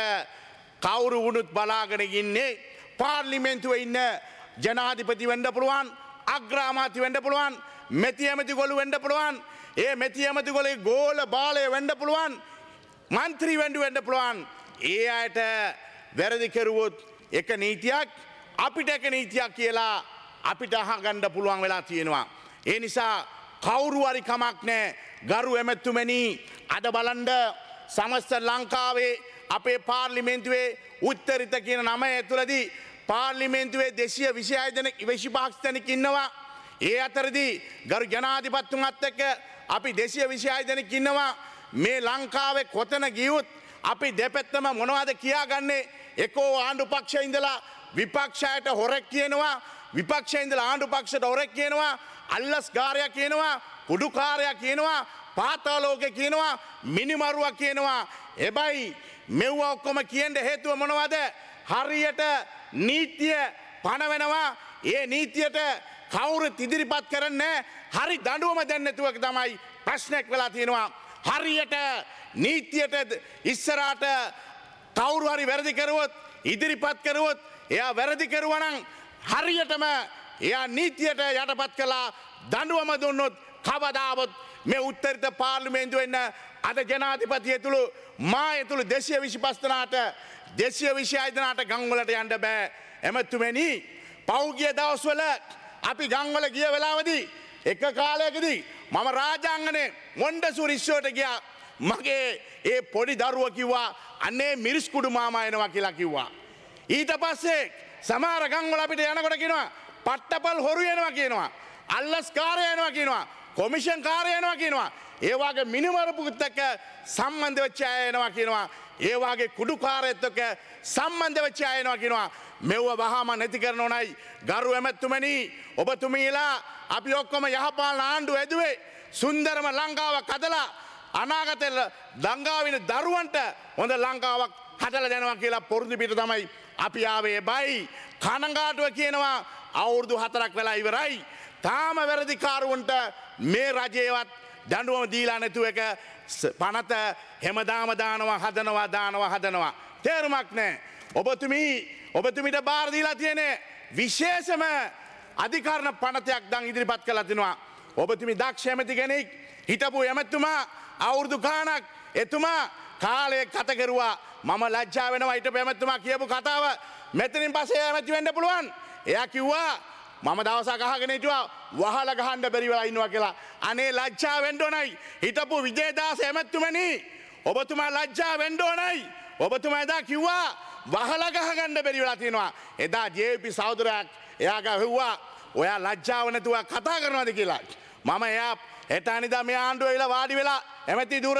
කවුරු වුණුත් බලාගෙන ඉන්නේ පාර්ලිමේන්තුවේ ඉන්න ජනාධිපති වෙන්න පුළුවන් අග්‍රාමාත්‍ය වෙන්න පුළුවන් මෙති ඇමතිගොළු වෙන්න පුළුවන් ඒ මෙති ඇමතිගොල්ලේ ගෝල බාලය වෙන්න පුළුවන් මන්ත්‍රී වෙන්න වෙන්න පුළුවන්. ඒ අයට වැරදි කරුවොත් එක නීතියක් අපිට එක නීතියක් කියලා අපිට අහගන්න පුළුවන් වෙලා තියෙනවා. ඒ නිසා කවුරු හරි කමක් නැහැ. ගරු එමෙතුමනි අද බලන්න සමස්ත ලංකාවේ අපේ පාර්ලිමේන්තුවේ උත්තරිත කියන නම ඇතුළදී පාර්ලිමේන්තුවේ දෙසිය විසිහය දෙනෙක් විසිපහක් දෙනෙක් ඉන්නවා. ඒ අතරදී ගරු ජනාධිපතිතුමත් එක්ක අපි දෙසිය විසිහය දෙනෙක් ඉන්නවා. මේ ලංකාවේ කොතන ගියොත් අපි දෙපැත්තම මොනවද කියාගන්නේ එකෝ ආණ්ඩු පක්ෂයේ ඉඳලා විපක්ෂයට හොරෙක් කියනවා විපක්ෂයේ ඉඳලා ආණ්ඩු පක්ෂයට හොරෙක් කියනවා අල්ලස්කාරයා කියනවා කුඩුකාරයා කියනවා පාතාලෝකේ කියනවා මිනිමරුවා කියනවා. එබැයි මෙව්ව ඔක්කොම කියන්න හේතුව මොනවද? හරියට නීතිය පනවනවා. ඒ නීතියට කවුරුත් ඉදිරිපත් කරන්නේ හරි දඬුවම දෙන්නේ නැතුව තමයි ප්‍රශ්නයක් වෙලා තියෙනවා. හරියට නීතියට ඉස්සරහට කවුරු හරි වැරදි කරුවොත් ඉදිරිපත් කරුවොත් එයා වැරදි කරුවා නම් හරියටම එයා නීතියට යටපත් කළා දඬුවම දුන්නොත් කවදාවත් මේ උත්තරිත පාර්ලිමේන්තුවේ ඉන්න අද ජනාධිපති ඇතුළු මා ඇතුළු දෙසිය විසිපහ දෙනාට දෙසිය විසිහය දෙනාට ගම්වලට යන්න බෑ. එමෙතුමනි පෞගිය දවස්වල අපි ගම්වල ගිය වෙලාවදී එක කාලයකදී මම රාජාංගනේ මොන්ඩසූරි ඉස්සෝට ගියා. මගේ ඒ පොඩි දරුවා කිව්වා අනේ මිරිස් කුඩු මාමා එනවා කියලා කිව්වා. ඊට පස්සේ සමහර ගම්වල අපිට යනකොට කියනවා පට්ටපල් හොරු එනවා කියනවා. අල්ලස්කාරය එනවා කියනවා. කොමිෂන් කාරය එනවා කියනවා. ඒ වගේ මිනිමරුපුත් එක්ක සම්බන්ධ වෙච්ච අය එනවා කියනවා. ඒ වගේ කුඩුකාරයත් එක්ක සම්බන්ධ වෙච්ච අය එනවා කියනවා. මෙව්ව වහාම නැති කරන ඕනයි. ගරු එමෙතුමනි ඔබතුමීලා අපි ඔක්කොම යහපාලන ආණ්ඩුව ඇදුවේ සුන්දරම ලංකාවක් හදලා අනාගතේ ලංකාවින දරුවන්ට හොඳ ලංකාවක් හදලා දෙනවා කියලා පොරුදු පිට තමයි අපි ආවේ. බයි කනංගාටුව කියනවා අවුරුදු හතරක් වෙලා ඉවරයි. තාම වැරදිකාරුවන්ට මේ රජයවත් දඬුවම දීලා නැතුව එක පනත හැමදාම දානවා හදනවා දානවා හදනවා තේරුමක් නැහැ. ඔබතුමී ඔබතුමිට බාර දීලා තියෙන්නේ විශේෂම අධිකරණ පනතයක් දන් ඉදිරිපත් කළා තිනවා. ඔබතුමී දක්ෂ ඇමති කෙනෙක් හිටපු ඇමතුමා අවුරුදු ගාණක් එතුමා කාලයක් ගත කරුවා. මම ලැජ්ජා වෙනවා හිටපු ඇමතුමා කියපු කතාව මෙතනින් පස්සේ ඇමති වෙන්න පුළුවන්. එයා කිව්වා මම දවසක් අහගෙන හිටියා වහලා ගහන්න බැරි වෙලා ඉන්නවා කියලා. අනේ ලැජ්ජා වෙන්න ඕනයි. හිටපු විජේදාස ඇමතුමනි ඔබතුමා ලැජ්ජා වෙන්න ඕනයි. ඔබතුමා එදා කිව්වා වහලා ගහගන්න බැරි වෙලා තියෙනවා. එදා ජේ.පී. සහෝදරයා එයා ගහුවා ඔයා ලැජ්ජාව නැතුව කතා කරනවාද කියලා. මම එයා හෙට අනිදා මේ ආණ්ඩුව වෙලා වාඩි වෙලා එමෙති දුර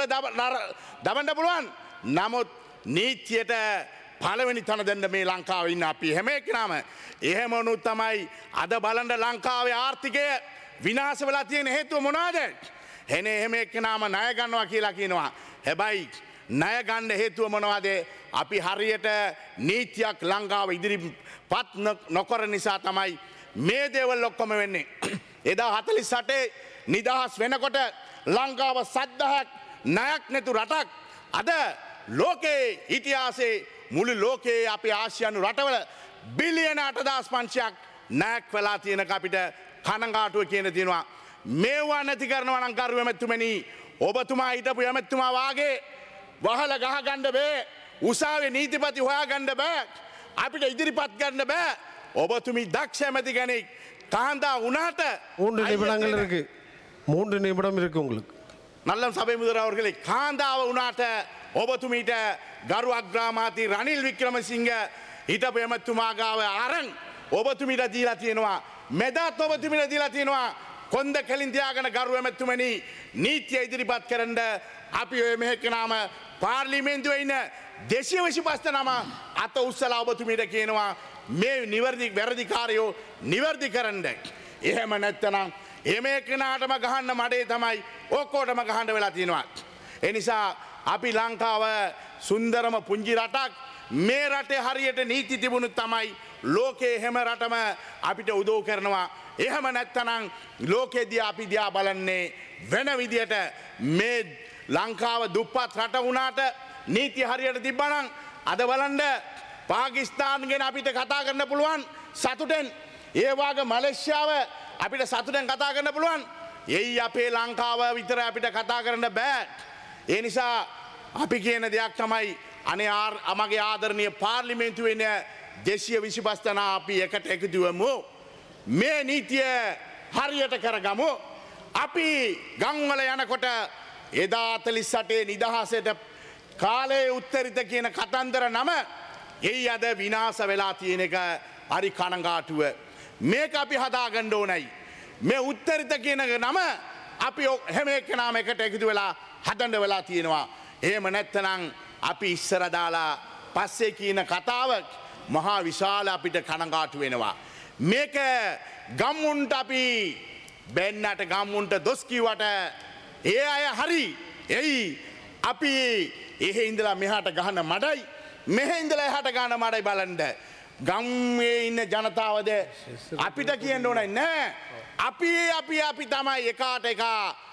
දබන්න පුළුවන්. නමුත් නීතියට පළවෙනි තැන දෙන්න මේ ලංකාවේ ඉන්න අපි හැම එකනම එහෙම වුණොත් තමයි අද බලන්න ලංකාවේ ආර්ථිකය විනාශ වෙලා තියෙන හේතුව මොනවාද? එනේ එහෙම එක්කනම ණය ගන්නවා කියලා කියනවා. හැබැයි ණය ගන්න හේතුව මොනවද? අපි හරියට නීතියක් ලංකාව ඉදිරිපත් නොකර නිසා තමයි මේ දේවල් ඔක්කොම වෙන්නේ. එදා හතළිස් අටේ නිදහස් වෙනකොට ලංකාව සද්දහක් ණයක් නැතු රටක්. අද ලෝකයේ ඉතිහාසයේ මුළු ලෝකයේ අපි ආසියානු රටවල බිලියන අටදාස් පන්සියක් ණයක් වෙලා තියෙනක අපිට කනගාටුව කියන තියෙනවා. මේවා නැති කරනවා නම් කරු ඇමතුමනි ඔබතුමා හිටපු ඇමතුමා වාගේ වහල ගහ ගන්න බෑ. උසාවියේ නීතිපති හොයා ගන්න බෑ. අපිට ඉදිරිපත් ගන්න බෑ. ඔබතුමි දක්ෂ ඇමති කෙනෙක් காந்தா உனாட்ட மூன்று நிமிடங்கள் இருக்கு மூன்று நிமிடம் இருக்கு உங்களுக்கு. நல்லம் சபை முதல்வர் அவர்களே காந்தாව උනාට ඔබතුමීට ගරු අග්‍රාමාත්‍ය රනිල් වික්‍රමසිංහ හිටපු එමතුමා ගාව අරන් ඔබතුමීට දීලා තියෙනවා. මෙදාත් ඔබතුමීට දීලා තියෙනවා. කොන්ද කලින් තියාගෙන ගරු එමතුමනි නීතිය ඉදිරිපත් කරන්න අපි ඔය මෙහෙකනාම පාර්ලිමේන්තුවේ ඉන්න දෙසිය විසිපහ නම අත උස්සලා ඔබතුමීට කියනවා මේ නිවැරදි වැරදිකාරයෝ නිවැරදි කරන්න. එහෙම නැත්තනම් එමේ කෙනාටම ගහන්න මඩේ තමයි ඔක්කොටම ගහන්න වෙලා තියෙනවා. ඒ නිසා අපි ලංකාව සුන්දරම පුංචි රටක්. මේ රටේ හරියට නීති තිබුණොත් තමයි ලෝකේ හැම රටම අපිට උදව් කරනවා. එහෙම නැත්තනම් ලෝකෙදී අපි දිහා බලන්නේ වෙන විදියට. මේ ලංකාව දුප්පත් රට වුණාට නීති හරියට තිබ්බනම් අද බලන්න පාකිස්තාන් ගැන අපිට කතා කරන්න පුළුවන් සතුටෙන්. ඒ වගේ මලේසියාව අපිට සතුටෙන් කතා කරන්න පුළුවන්. එයි අපේ ලංකාව විතර අපිට කතා කරන්න බෑ. ඒ නිසා අපි කියන දෙයක් තමයි අනේ අමගේ ආදරණීය පාර්ලිමේන්තුවේ ඉන්න දෙසිය විසිපහ දෙනා අපි එකට එකතු වෙමු. මේ නීතිය හරියට කරගමු. අපි ගම්වල යනකොට එදා හතළිස් අටේ නිදහසට කාලයේ උත්තරිත කියන කතන්දර නම එයි අද විනාශ වෙලා තියෙන එක හරි කනගාටුව. මේක අපි හදාගන්න ඕනයි. මේ උත්තරිත කියන නම අපි හැම එක්කෙනාම එකට එකතු වෙලා හදන්න වෙලා තියෙනවා. එහෙම නැත්නම් අපි ඉස්සර දාලා පස්සේ කියන කතාව මහා විශාල අපිට කනගාටු වෙනවා. මේක ගම්මුන්ට අපි බෙන්නට ගම්මුන්ට දොස් කිව්වට ඒ අය හරි. එයි අපි එහෙ ඉඳලා මෙහාට ගහන මඩයි මෙහෙ ඉඳලා එහාට ගහන මඩයි බලන්න. ගම්මේ ඉන්න ජනතාවද අපිට කියන්න ඕනයි නෑ. අපි අපි අපි තමයි එකාට එක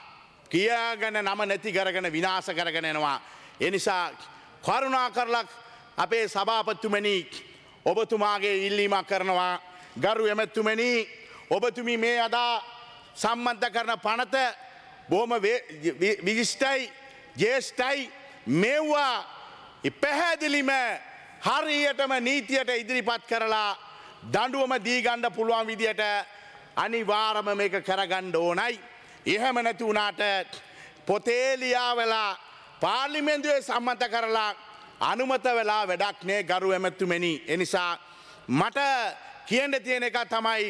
කියාගෙන නම නැති කරගෙන විනාශ කරගෙන එනවා. ඒ නිසා කරුණා කරලා අපේ සභාපතිතුමනි ඔබතුමාගේ ඉල්ලීමක් කරනවා. ගරු එමෙතුමනි ඔබතුමි මේ අදා සම්බන්ධ කරන පනත බොහොම විශිෂ්ටයි ජේෂ්ඨයි. මෙව්වා පැහැදිලිම හරියටම නීතියට ඉදිරිපත් කරලා දඬුවම දී ගන්න පුළුවන් විදියට අනිවාර්යම මේක කරගන්න ඕනයි. එහෙම නැති වුණාට පොතේ ලියාවලා පාර්ලිමේන්තුවේ සම්මත කරලා අනුමත වෙලා වැඩක් නේ ගරු ඇමතුමනි. ඒ නිසා මට කියන්න තියෙන එක තමයි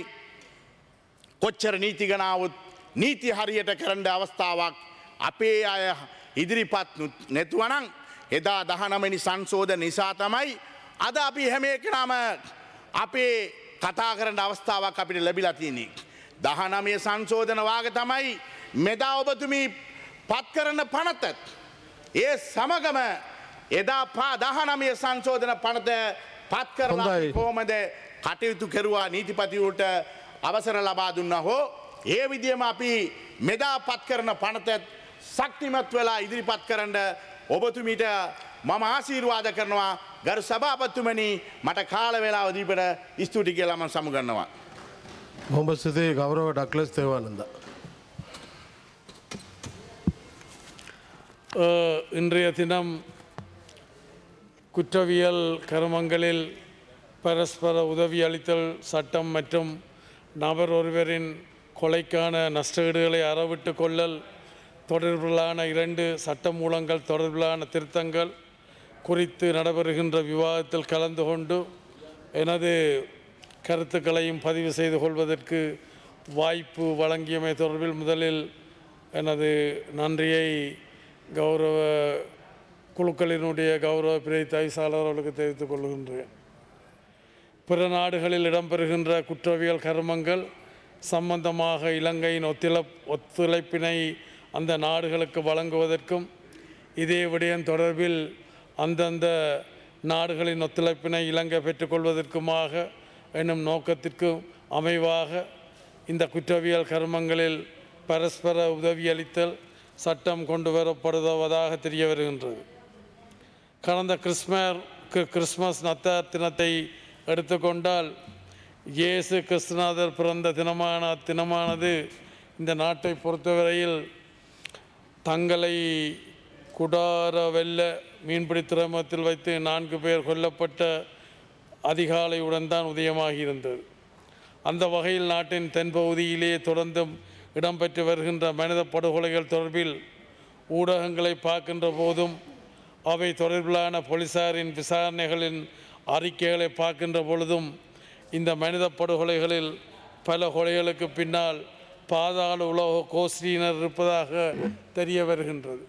කොච්චර නීති ගණාවුත් නීති හරියට කරන්න අවස්ථාවක් අපේ අය ඉදිරිපත් නැතුවනම් එදා දහනවැනි සංශෝධන නිසා තමයි අද අපි හැම එකනම අපේ කතා කරන්න අවස්ථාවක් අපිට ලැබිලා තියෙන්නේ. දහනවය සංශෝධන වාගේ තමයි මෙදා ඔබතුමී පත් කරන පනතත්. ඒ සමගම එදා පා දහනවය සංශෝධන පනත පත් කරලා කොහොමද කටයුතු කෙරුවා නීතිපතිවරුන්ට අවසර ලබා දුන්නා හෝ ඒ විදිහම අපි මෙදා පත් කරන පනත ශක්තිමත් වෙලා ඉදිරිපත් කරන්න ඔබතුමීට මම ආශිර්වාද කරනවා. ගරු සභාපතිතුමනි මට කාල වේලාව දීපට ස්තුති කියලා මම සමුගන්නවා. බොහොම ස්තුතියි ගෞරව ඩක්ලස් දේවානන්ද. இன்றைய தினம் குற்றவியல் கருமங்களில் பரஸ்பர உதவி அளித்தல் சட்டம் மற்றும் நபர் ஒருவரின் கொலைக்கான நஷ்டஈடுகளை அறவிட்டு கொள்ளல் தொடர்பிலான இரண்டு சட்டமூலங்கள் தொடர்பிலான திருத்தங்கள் குறித்து நடைபெறுகின்ற விவாதத்தில் கலந்து கொண்டு எனது கருத்துக்களையும் பதிவு செய்து கொள்வதற்கு வாய்ப்பு வழங்கியமை தொடர்பில் முதலில் எனது நன்றியை கௌரவ குழுக்களினுடைய கௌரவ பிறை தவிசாளர் அவர்களுக்கு தெரிவித்துக் கொள்கின்றேன். பிற நாடுகளில் இடம்பெறுகின்ற குற்றவியல் கர்மங்கள் சம்பந்தமாக இலங்கையின் ஒத்துழை ஒத்துழைப்பினை அந்த நாடுகளுக்கு வழங்குவதற்கும் இதே விடயம் தொடர்பில் அந்தந்த நாடுகளின் ஒத்துழைப்பினை இலங்கை பெற்றுக்கொள்வதற்குமாக என்னும் நோக்கத்திற்கும் அமைவாக இந்த குற்றவியல் கர்மங்களில் பரஸ்பர உதவியளித்தல் சட்டம் கொண்டு வரப்படுவதாக தெரிய வருகின்றது. கடந்த கிறிஸ்மர் கிறிஸ்மஸ் நத்தார் தினத்தை எடுத்துக்கொண்டால் இயேசு கிறிஸ்துநாதர் பிறந்த தினமான தினமானது இந்த நாட்டை பொறுத்தவரையில் தங்களை குடார வெல்ல மீன்பிடி துறைமுகத்தில் வைத்து நான்கு பேர் கொல்லப்பட்ட அதிகாலையுடன் தான் உதயமாகி இருந்தது. அந்த வகையில் நாட்டின் தென்பகுதியிலே தொடர்ந்தும் இடம்பெற்று வருகின்ற மனித படுகொலைகள் தொடர்பில் ஊடகங்களை பார்க்கின்ற போதும் அவை தொடர்பிலான போலீசாரின் விசாரணைகளின் அறிக்கைகளை பார்க்கின்ற பொழுதும் இந்த மனித படுகொலைகளில் பல கொலைகளுக்கு பின்னால் பாதாள உலக கோஷ்டியினர் இருப்பதாக தெரிய வருகின்றது.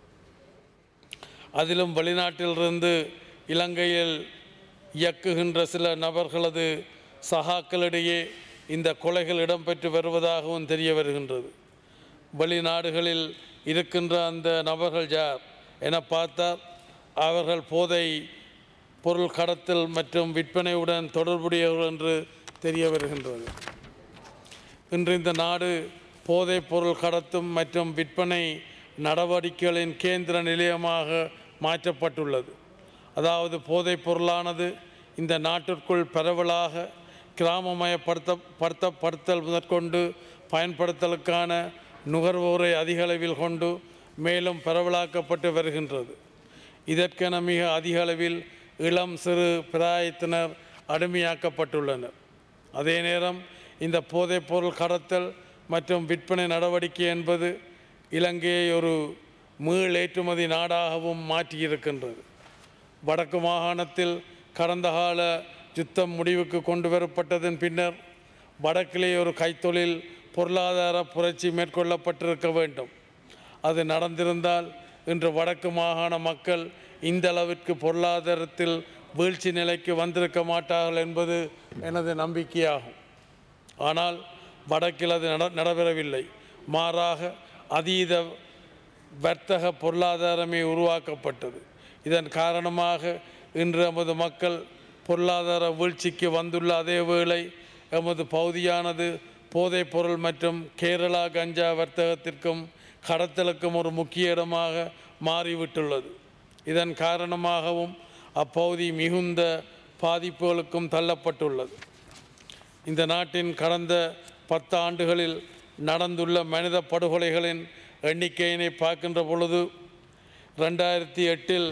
அதிலும் வெளிநாட்டிலிருந்து இலங்கையில் இயக்குகின்ற சில நபர்களது சகாக்களிடையே இந்த கொலைகள் இடம்பெற்று வருவதாகவும் தெரிய வருகின்றது. வெளிநாடுகளில் இருக்கின்ற அந்த நபர்கள் யார் என பார்த்தால் அவர்கள் போதை பொருள் கடத்தல் மற்றும் விற்பனையுடன் தொடர்புடையவர்கள் என்று தெரிய வருகின்றது. இன்று இந்த நாடு போதைப் பொருள் கடத்தும் மற்றும் விற்பனை நடவடிக்கைகளின் கேந்திர நிலையமாக மாற்றப்பட்டுள்ளது. அதாவது போதைப் பொருளானது இந்த நாட்டிற்குள் பரவலாக கிராமமயப்படுத்தப்படுத்தல் முதற்கொண்டு பயன்படுத்தலுக்கான நுகர்வோரை அதிக அளவில் கொண்டு மேலும் பரவலாக்கப்பட்டு வருகின்றது. இதற்கென மிக அதிக அளவில் இளம் சிறு பிராயத்தினர் அடிமையாக்கப்பட்டுள்ளனர். அதே நேரம் இந்த போதைப் பொருள் கடத்தல் மற்றும் விற்பனை நடவடிக்கை என்பது இலங்கையை ஒரு மீள் ஏற்றுமதி நாடாகவும் மாற்றியிருக்கின்றது. வடக்கு மாகாணத்தில் கடந்த கால யுத்தம் முடிவுக்கு கொண்டு வரப்பட்டதன் பின்னர் வடக்கிலே ஒரு கைத்தொழில் பொருளாதார புரட்சி மேற்கொள்ளப்பட்டிருக்க வேண்டும். அது நடந்திருந்தால் இன்று வடக்கு மாகாண மக்கள் இந்த அளவிற்கு பொருளாதாரத்தில் வீழ்ச்சி நிலைக்கு வந்திருக்க மாட்டார்கள் என்பது எனது நம்பிக்கையாகும். ஆனால் வடக்கில் அது நட நடைபெறவில்லை. மாறாக அதீத வர்த்தக பொருளாதாரமே உருவாக்கப்பட்டது. இதன் காரணமாக இன்று எமது மக்கள் பொருளாதார வீழ்ச்சிக்கு வந்துள்ள அதே வேளை எமது பகுதியானது போதைப் பொருள் மற்றும் கேரளா கஞ்சா வர்த்தகத்திற்கும் கடத்தலுக்கும் ஒரு முக்கிய இடமாக மாறிவிட்டுள்ளது. இதன் காரணமாகவும் அப்பகுதி மிகுந்த பாதிப்புகளுக்கும் தள்ளப்பட்டுள்ளது. இந்த நாட்டின் கடந்த பத்து ஆண்டுகளில் நடந்துள்ள மனித படுகொலைகளின் எண்ணிக்கையினை பார்க்கின்ற பொழுது ரெண்டாயிரத்தி எட்டில்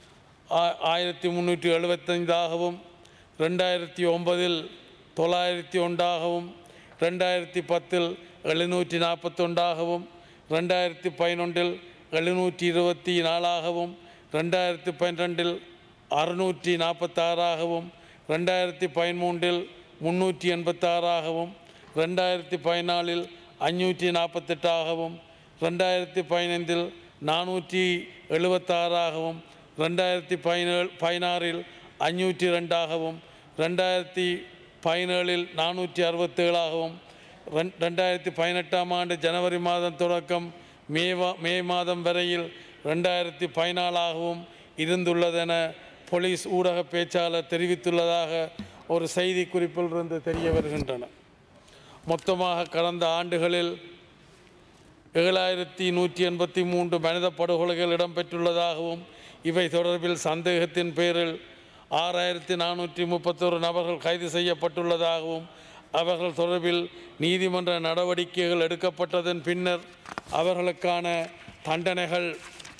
ஆயிரத்தி முந்நூற்றி எழுபத்தைந்தாகவும் ரெண்டாயிரத்தி ஒன்பதில் தொள்ளாயிரத்தி ஒன்றாகவும் ரெண்டாயிரத்தி பத்தில் எழுநூற்றி நாற்பத்தொன்றாகவும் ரெண்டாயிரத்தி பதினொன்றில் எழுநூற்றி இருபத்தி நாலாகவும் ரெண்டாயிரத்தி பன்னிரெண்டில் அறுநூற்றி நாற்பத்தாறாகவும் ரெண்டாயிரத்தி பதிமூன்றில் முன்னூற்றி எண்பத்தாறாகவும் ரெண்டாயிரத்தி பதினாலில் அஞ்சூற்றி நாற்பத்தெட்டாகவும் ரெண்டாயிரத்தி பதினைந்தில் நானூற்றி எழுபத்தாறாகவும் ரெண்டாயிரத்தி பதினேழு பதினாறில் அஞ்சூற்றி ரெண்டாகவும் ரெண்டாயிரத்தி பதினேழில் நானூற்றி அறுபத்தேழாகவும் ரெண் ரெண்டாயிரத்தி பதினெட்டாம் ஆண்டு ஜனவரி மாதம் தொடக்கம் மே மே மாதம் வரையில் ரெண்டாயிரத்தி பதினாலாகவும் இருந்துள்ளதென போலீஸ் ஊடக பேச்சாளர் தெரிவித்துள்ளதாக ஒரு செய்தி குறிப்பிலிருந்து தெரிய வருகின்றன. மொத்தமாக கடந்த ஆண்டுகளில் ஏழாயிரத்தி நூற்றி எண்பத்தி மூன்று மனித படுகொலைகள் இடம்பெற்றுள்ளதாகவும் இவை தொடர்பில் சந்தேகத்தின் பேரில் ஆறாயிரத்தி நானூற்றி முப்பத்தொரு நபர்கள் கைது செய்யப்பட்டுள்ளதாகவும் அவர்கள் தொடர்பில் நீதிமன்ற நடவடிக்கைகள் எடுக்கப்பட்டதன் பின்னர் அவர்களுக்கான தண்டனைகள்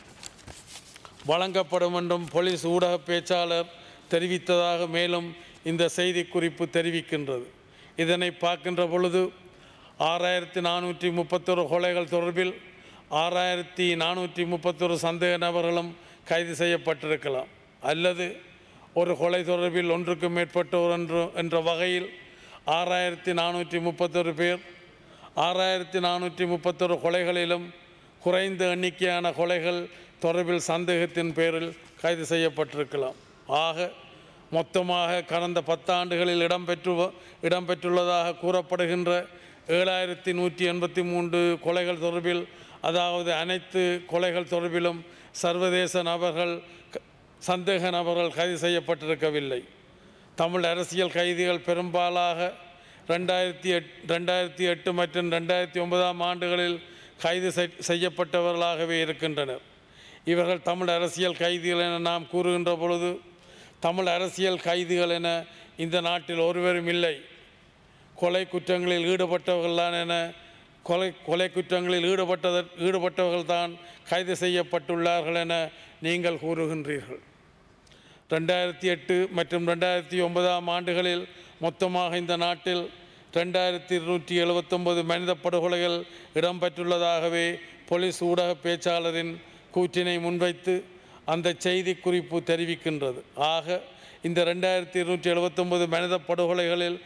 வழங்கப்படும் என்றும் போலீஸ் ஊடக பேச்சாளர் தெரிவித்ததாக மேலும் இந்த செய்தி குறிப்பு தெரிவிக்கின்றது. இதனை பார்க்கின்ற பொழுது ஆறாயிரத்தி நானூற்றி முப்பத்தொரு கொலைகள் தொடர்பில் ஆறாயிரத்தி நானூற்றி முப்பத்தொரு சந்தேக நபர்களும் கைது செய்யப்பட்டிருக்கலாம், அல்லது ஒரு கொலை தொடர்பில் ஒன்றுக்கும் மேற்பட்டோர் என்று என்ற வகையில் ஆறாயிரத்தி நானூற்றி முப்பத்தொரு பேர் ஆறாயிரத்தி நானூற்றி முப்பத்தொரு கொலைகளிலும் குறைந்த எண்ணிக்கையான கொலைகள் தொடர்பில் சந்தேகத்தின் பேரில் கைது செய்யப்பட்டிருக்கலாம். ஆக மொத்தமாக கடந்த பத்தாண்டுகளில் இடம்பெற்று இடம்பெற்றுள்ளதாக கூறப்படுகின்ற ஏழாயிரத்தி நூற்றி எண்பத்தி மூன்று கொலைகள் தொடர்பில், அதாவது அனைத்து கொலைகள் தொடர்பிலும் சர்வதேச நபர்கள் சந்தேக நபர்கள் கைது செய்யப்பட்டிருக்கவில்லை. தமிழ் அரசியல் கைதிகள் பெரும்பாலாக ரெண்டாயிரத்தி எட் ரெண்டாயிரத்தி எட்டு மற்றும் ரெண்டாயிரத்தி ஒன்பதாம் ஆண்டுகளில் கைது செய்யப்பட்டவர்களாகவே இருக்கின்றனர். இவர்கள் தமிழ் அரசியல் கைதிகள் என நாம் கூறுகின்ற பொழுது, தமிழ் அரசியல் கைதிகள் என இந்த நாட்டில் ஒருவரும் இல்லை. கொலை குற்றங்களில் ஈடுபட்டவர்கள்தான் என கொலை கொலை குற்றங்களில் ஈடுபட்டத ஈடுபட்டவர்கள் தான் கைது செய்யப்பட்டுள்ளார்கள் என நீங்கள் கூறுகின்றீர்கள். ரெண்டாயிரத்தி எட்டு மற்றும் ரெண்டாயிரத்தி ஒன்பதாம் ஆண்டுகளில் மொத்தமாக இந்த நாட்டில் ரெண்டாயிரத்தி இருநூற்றி எழுபத்தொம்பது மனித படுகொலைகள் இடம்பெற்றுள்ளதாகவே போலீஸ் ஊடக பேச்சாளரின் கூற்றினை முன்வைத்து அந்த செய்தி குறிப்பு தெரிவிக்கின்றது. ஆக இந்த ரெண்டாயிரத்தி இருநூற்றி எழுபத்தொம்பது மனித படுகொலைகளில்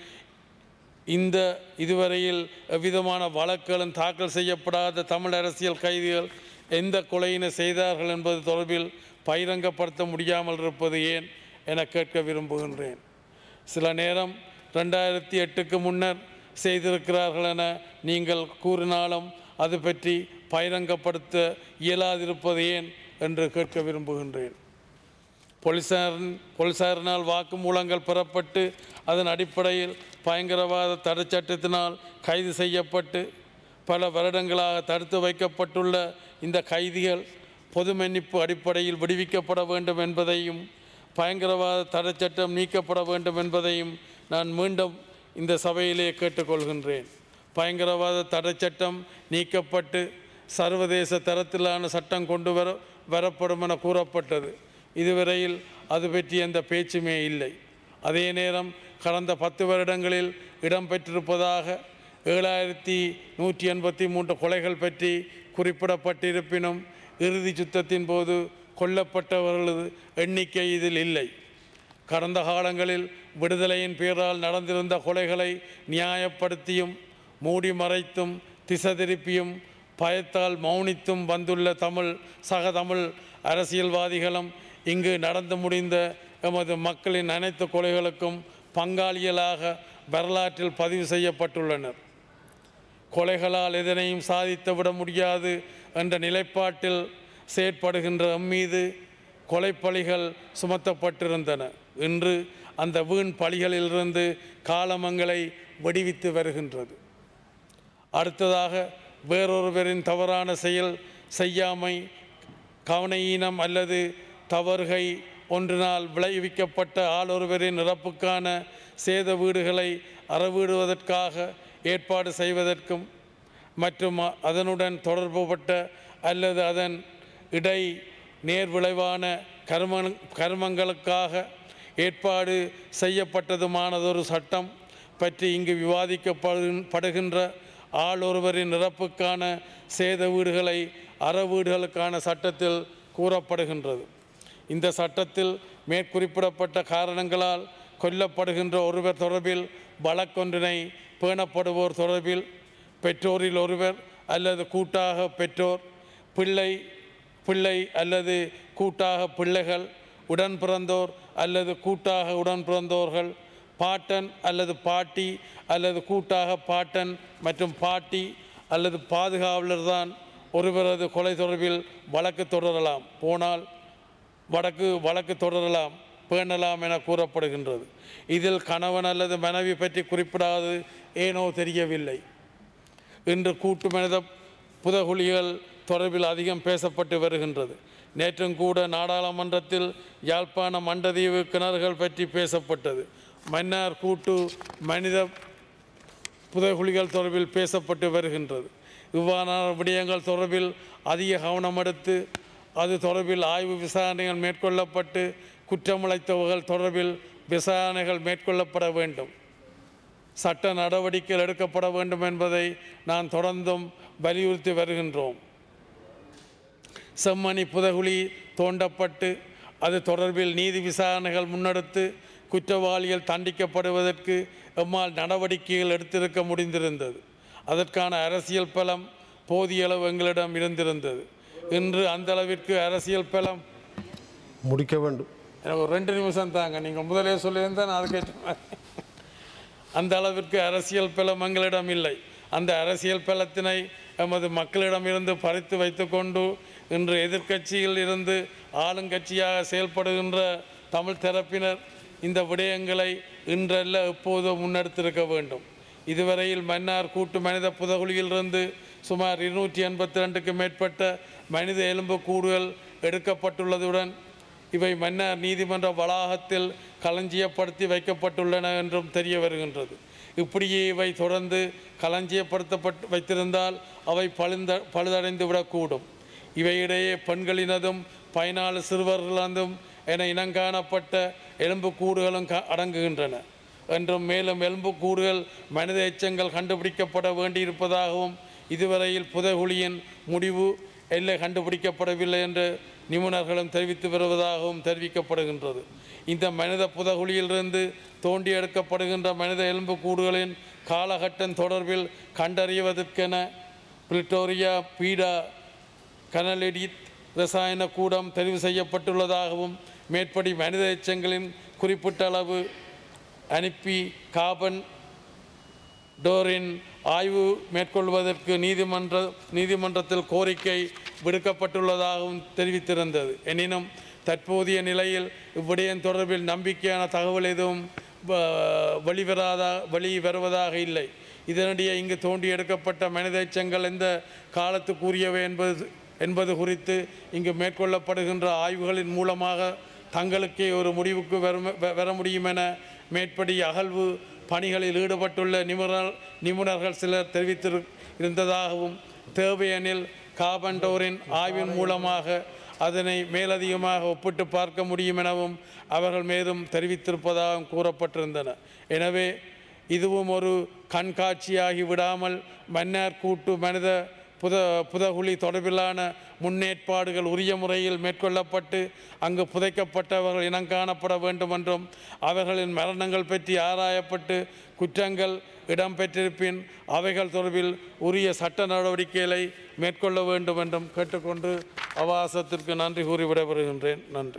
இந்த இதுவரையில் எவ்விதமான வழக்குகளும் தாக்கல் செய்யப்படாத தமிழ் அரசியல் கைதிகள் எந்த கொலையினை செய்தார்கள் என்பது தொடர்பில் பகிரங்கப்படுத்த முடியாமல் இருப்பது ஏன் என கேட்க விரும்புகின்றேன். சில நேரம் ரெண்டாயிரத்தி எட்டுக்கு முன்னர் செய்திருக்கிறார்கள் என நீங்கள் கூறினாலும் அது பற்றி பகிரங்கப்படுத்த இயலாதிருப்பது ஏன் என்று கேட்க விரும்புகின்றேன். போலீசாரின் போலீசாரினால் வாக்குமூலங்கள் பெறப்பட்டு அதன் அடிப்படையில் பயங்கரவாத தடை சட்டத்தினால் கைது செய்யப்பட்டு பல வருடங்களாக தடுத்து வைக்கப்பட்டுள்ள இந்த கைதிகள் பொது மன்னிப்பு அடிப்படையில் விடுவிக்கப்பட வேண்டும் என்பதையும், பயங்கரவாத தடை சட்டம் நீக்கப்பட வேண்டும் என்பதையும் நான் மீண்டும் இந்த சபையிலே கேட்டுக்கொள்கின்றேன். பயங்கரவாத தடை சட்டம் நீக்கப்பட்டு சர்வதேச தரத்திலான சட்டம் கொண்டு வர வரப்படும் என கூறப்பட்டது. இதுவரையில் அது பற்றி எந்த பேச்சுமே இல்லை. அதே நேரம் கடந்த பத்து வருடங்களில் இடம்பெற்றிருப்பதாக ஏழாயிரத்தி நூற்றி எண்பத்தி மூன்று கொலைகள் பற்றி குறிப்பிடப்பட்டிருப்பினும் இறுதி யுத்தத்தின் போது கொல்லப்பட்டவர்களது எண்ணிக்கை இதில் இல்லை. கடந்த காலங்களில் விடுதலையின் பேரால் நடந்திருந்த கொலைகளை நியாயப்படுத்தியும் மூடி மறைத்தும் திசை திருப்பியும் பயத்தால் மௌனித்தும் வந்துள்ள தமிழ் சக தமிழ் அரசியல்வாதிகளும் இங்கு நடந்து முடிந்த எமது மக்களின் அனைத்து கொலைகளுக்கும் பங்காளிகளாக வரலாற்றில் பதிவு செய்யப்பட்டுள்ளனர். கொலைகளால் எதனையும் சாதித்து விட முடியாது என்ற நிலைப்பாட்டில் செயற்படுகின்ற எம்மீது கொலைப்பழிகள் சுமத்தப்பட்டிருந்தன. இன்று அந்த வீண் பழிகளிலிருந்து காலமங்களை விடுவித்து வருகின்றது. அடுத்ததாக வேறொருவரின் தவறான செயல் செய்யாமை, கவனையீனம் அல்லது தவறுகை ஒன்றினால் விளைவிக்கப்பட்ட ஆளொருவரின் இறப்புக்கான சேத வீடுகளை அறவீடுவதற்காக ஏற்பாடு செய்வதற்கும் மற்றும் அதனுடன் தொடர்புபட்ட அல்லது அதன் இடை நேர்விளைவான கர்ம கர்மங்களுக்காக ஏற்பாடு செய்யப்பட்டதுமானதொரு சட்டம் பற்றி இங்கு விவாதிக்கப்படுகின்ற ஆளொருவரின் இறப்புக்கான சேத வீடுகளை அறவீடுகளுக்கான சட்டத்தில் கூறப்படுகின்றது. இந்த சட்டத்தில் மேற்குறிப்பிடப்பட்ட காரணங்களால் கொல்லப்படுகின்ற ஒருவர் தொடர்பில் வழக்கொன்றினை பேணப்படுவோர் தொடர்பில் பெற்றோரில் ஒருவர் அல்லது கூட்டாக பெற்றோர், பிள்ளை பிள்ளை அல்லது கூட்டாக பிள்ளைகள், உடன் பிறந்தோர் அல்லது கூட்டாக உடன் பிறந்தோர்கள், பாட்டன் அல்லது பாட்டி அல்லது கூட்டாக பாட்டன் மற்றும் பாட்டி அல்லது பாதுகாவலர்தான் ஒருவரது கொலை தொடர்பில் வழக்கு தொடரலாம் போனால் வழக்கு வழக்கு தொடரலாம் பேணலாம் என கூறப்படுகின்றது. இதில் கணவன் அல்லது மனைவி பற்றி குறிப்பிடாது ஏனோ தெரியவில்லை. இன்று கூட்டு மனித புதகுலிகள் தொடர்பில் அதிகம் பேசப்பட்டு வருகின்றது. நேற்றும் கூட நாடாளுமன்றத்தில் யாழ்ப்பாண மண்டதீவு கிணறுகள் பற்றி பேசப்பட்டது. மன்னார் கூட்டு மனித புதைகுழிகள் தொடர்பில் பேசப்பட்டு வருகின்றது. இவ்வாறான விடயங்கள் தொடர்பில் அதிக கவனம் எடுத்து அது தொடர்பில் ஆய்வு விசாரணைகள் மேற்கொள்ளப்பட்டு குற்றமிழைத்தவர்கள் தொடர்பில் விசாரணைகள் மேற்கொள்ளப்பட வேண்டும். சட்ட நடவடிக்கைகள் எடுக்கப்பட வேண்டும் என்பதை நான் தொடர்ந்தும் வலியுறுத்தி வருகின்றோம். செம்மணி புதகுழி தோண்டப்பட்டு அது தொடர்பில் நீதி விசாரணைகள் முன்னெடுத்து குற்றவாளிகள் தண்டிக்கப்படுவதற்கு எம்மால் நடவடிக்கைகள் எடுத்திருக்க முடிந்திருந்தது. அதற்கான அரசியல் பலம் போதிய அளவு எங்களிடம் இருந்திருந்தது. இன்று அந்த அளவிற்கு அரசியல் பலம் முடிக்க வேண்டும். எனக்கு ஒரு ரெண்டு நிமிஷம் தாங்க, நீங்கள் முதலே சொல்லியிருந்தால் நான் அது கேட்டேன். அந்த அளவிற்கு அரசியல் பலம் எங்களிடம் இல்லை. அந்த அரசியல் பலத்தினை எமது மக்களிடமிருந்து பறித்து வைத்து கொண்டு இன்று எதிர்க்கட்சியில் இருந்து ஆளுங்கட்சியாக செயல்படுகின்ற தமிழ் தரப்பினர் இந்த விடயங்களை இன்றல்ல எப்போதும் முன்னெடுத்திருக்க வேண்டும். இதுவரையில் மன்னார் கூட்டு மனித புதகுழியிலிருந்து சுமார் இருநூற்றி எண்பத்தி ரெண்டுக்கு மேற்பட்ட மனித எலும்பு கூடுகள் எடுக்கப்பட்டுள்ளதுடன் இவை மன்னார் நீதிமன்ற வளாகத்தில் களஞ்சியப்படுத்தி வைக்கப்பட்டுள்ளன என்றும் தெரிய வருகின்றது. இப்படியே இவை தொடர்ந்து களஞ்சியப்படுத்தப்பட்டு வைத்திருந்தால் அவை பழுந்த பழுதடைந்து விடக்கூடும். இவையிடையே பெண்களினதும் பயனாளர் சிறுவர்களதும் என இனங்காணப்பட்ட எலும்புக்கூடுகளும் அடங்குகின்றன என்றும் மேலும் எலும்புக்கூடுகள் மனித எச்சங்கள் கண்டுபிடிக்கப்பட வேண்டியிருப்பதாகவும் இதுவரையில் புதைகுழியின் முடிவு எல்லை கண்டுபிடிக்கப்படவில்லை என்று நிபுணர்களும் தெரிவித்து வருவதாகவும் தெரிவிக்கப்படுகின்றது. இந்த மனித புதகுழியிலிருந்து தோண்டி எடுக்கப்படுகின்ற மனித எலும்புக்கூடுகளின் காலகட்டம் தொடர்பில் கண்டறிவதற்கென பிரிட்டோரியா பீடா கனலெடித் ரசாயன கூடம் தெரிவு செய்யப்பட்டுள்ளதாகவும் மேற்படி மனித எச்சங்களின் குறிப்பிட்ட அளவு அனுப்பி கார்பன் டோரின் ஆய்வு மேற்கொள்வதற்கு நீதிமன்ற நீதிமன்றத்தில் கோரிக்கை விடுக்கப்பட்டுள்ளதாகவும் தெரிவித்திருந்தது. எனினும் தற்போதைய நிலையில் இவ்விடயம் தொடர்பில் நம்பிக்கையான தகவல் எதுவும் வெளிவராதா வெளி வருவதாக இல்லை. இதனிடையே இங்கு தோண்டி எடுக்கப்பட்ட மனித எச்சங்கள் எந்த காலத்துக்குரியவை என்பது என்பது குறித்து இங்கு மேற்கொள்ளப்படுகின்ற ஆய்வுகளின் மூலமாக தங்களுக்கே ஒரு முடிவுக்கு வரும் வர முடியும் என மேற்படி அகழ்வு பணிகளில் ஈடுபட்டுள்ள நிபுணர் நிபுணர்கள் சிலர் தெரிவித்திரு இருந்ததாகவும் தேவையெனில் கார்பன் டோரின் ஆய்வின் மூலமாக அதனை மேலதிகமாக ஒப்பிட்டு பார்க்க முடியும் எனவும் அவர்கள் மேலும் தெரிவித்திருப்பதாகவும் கூறப்பட்டிருந்தன. எனவே இதுவும் ஒரு கண்காட்சியாகி விடாமல் மன்னார் கூட்டு மனித புத புதகுழி தொடர்பிலான முன்னேற்பாடுகள் உரிய முறையில் மேற்கொள்ளப்பட்டு அங்கு புதைக்கப்பட்டவர்கள் இனங்காணப்பட வேண்டும் என்றும் அவர்களின் மரணங்கள் பற்றி ஆராயப்பட்டு குற்றங்கள் இடம்பெற்றிருப்பின் அவைகள் தொடர்பில் உரிய சட்ட நடவடிக்கைகளை மேற்கொள்ள வேண்டும் என்றும் கேட்டுக்கொண்டு அவகாசத்திற்கு நன்றி கூறி விடைபெறுகின்றேன். நன்றி.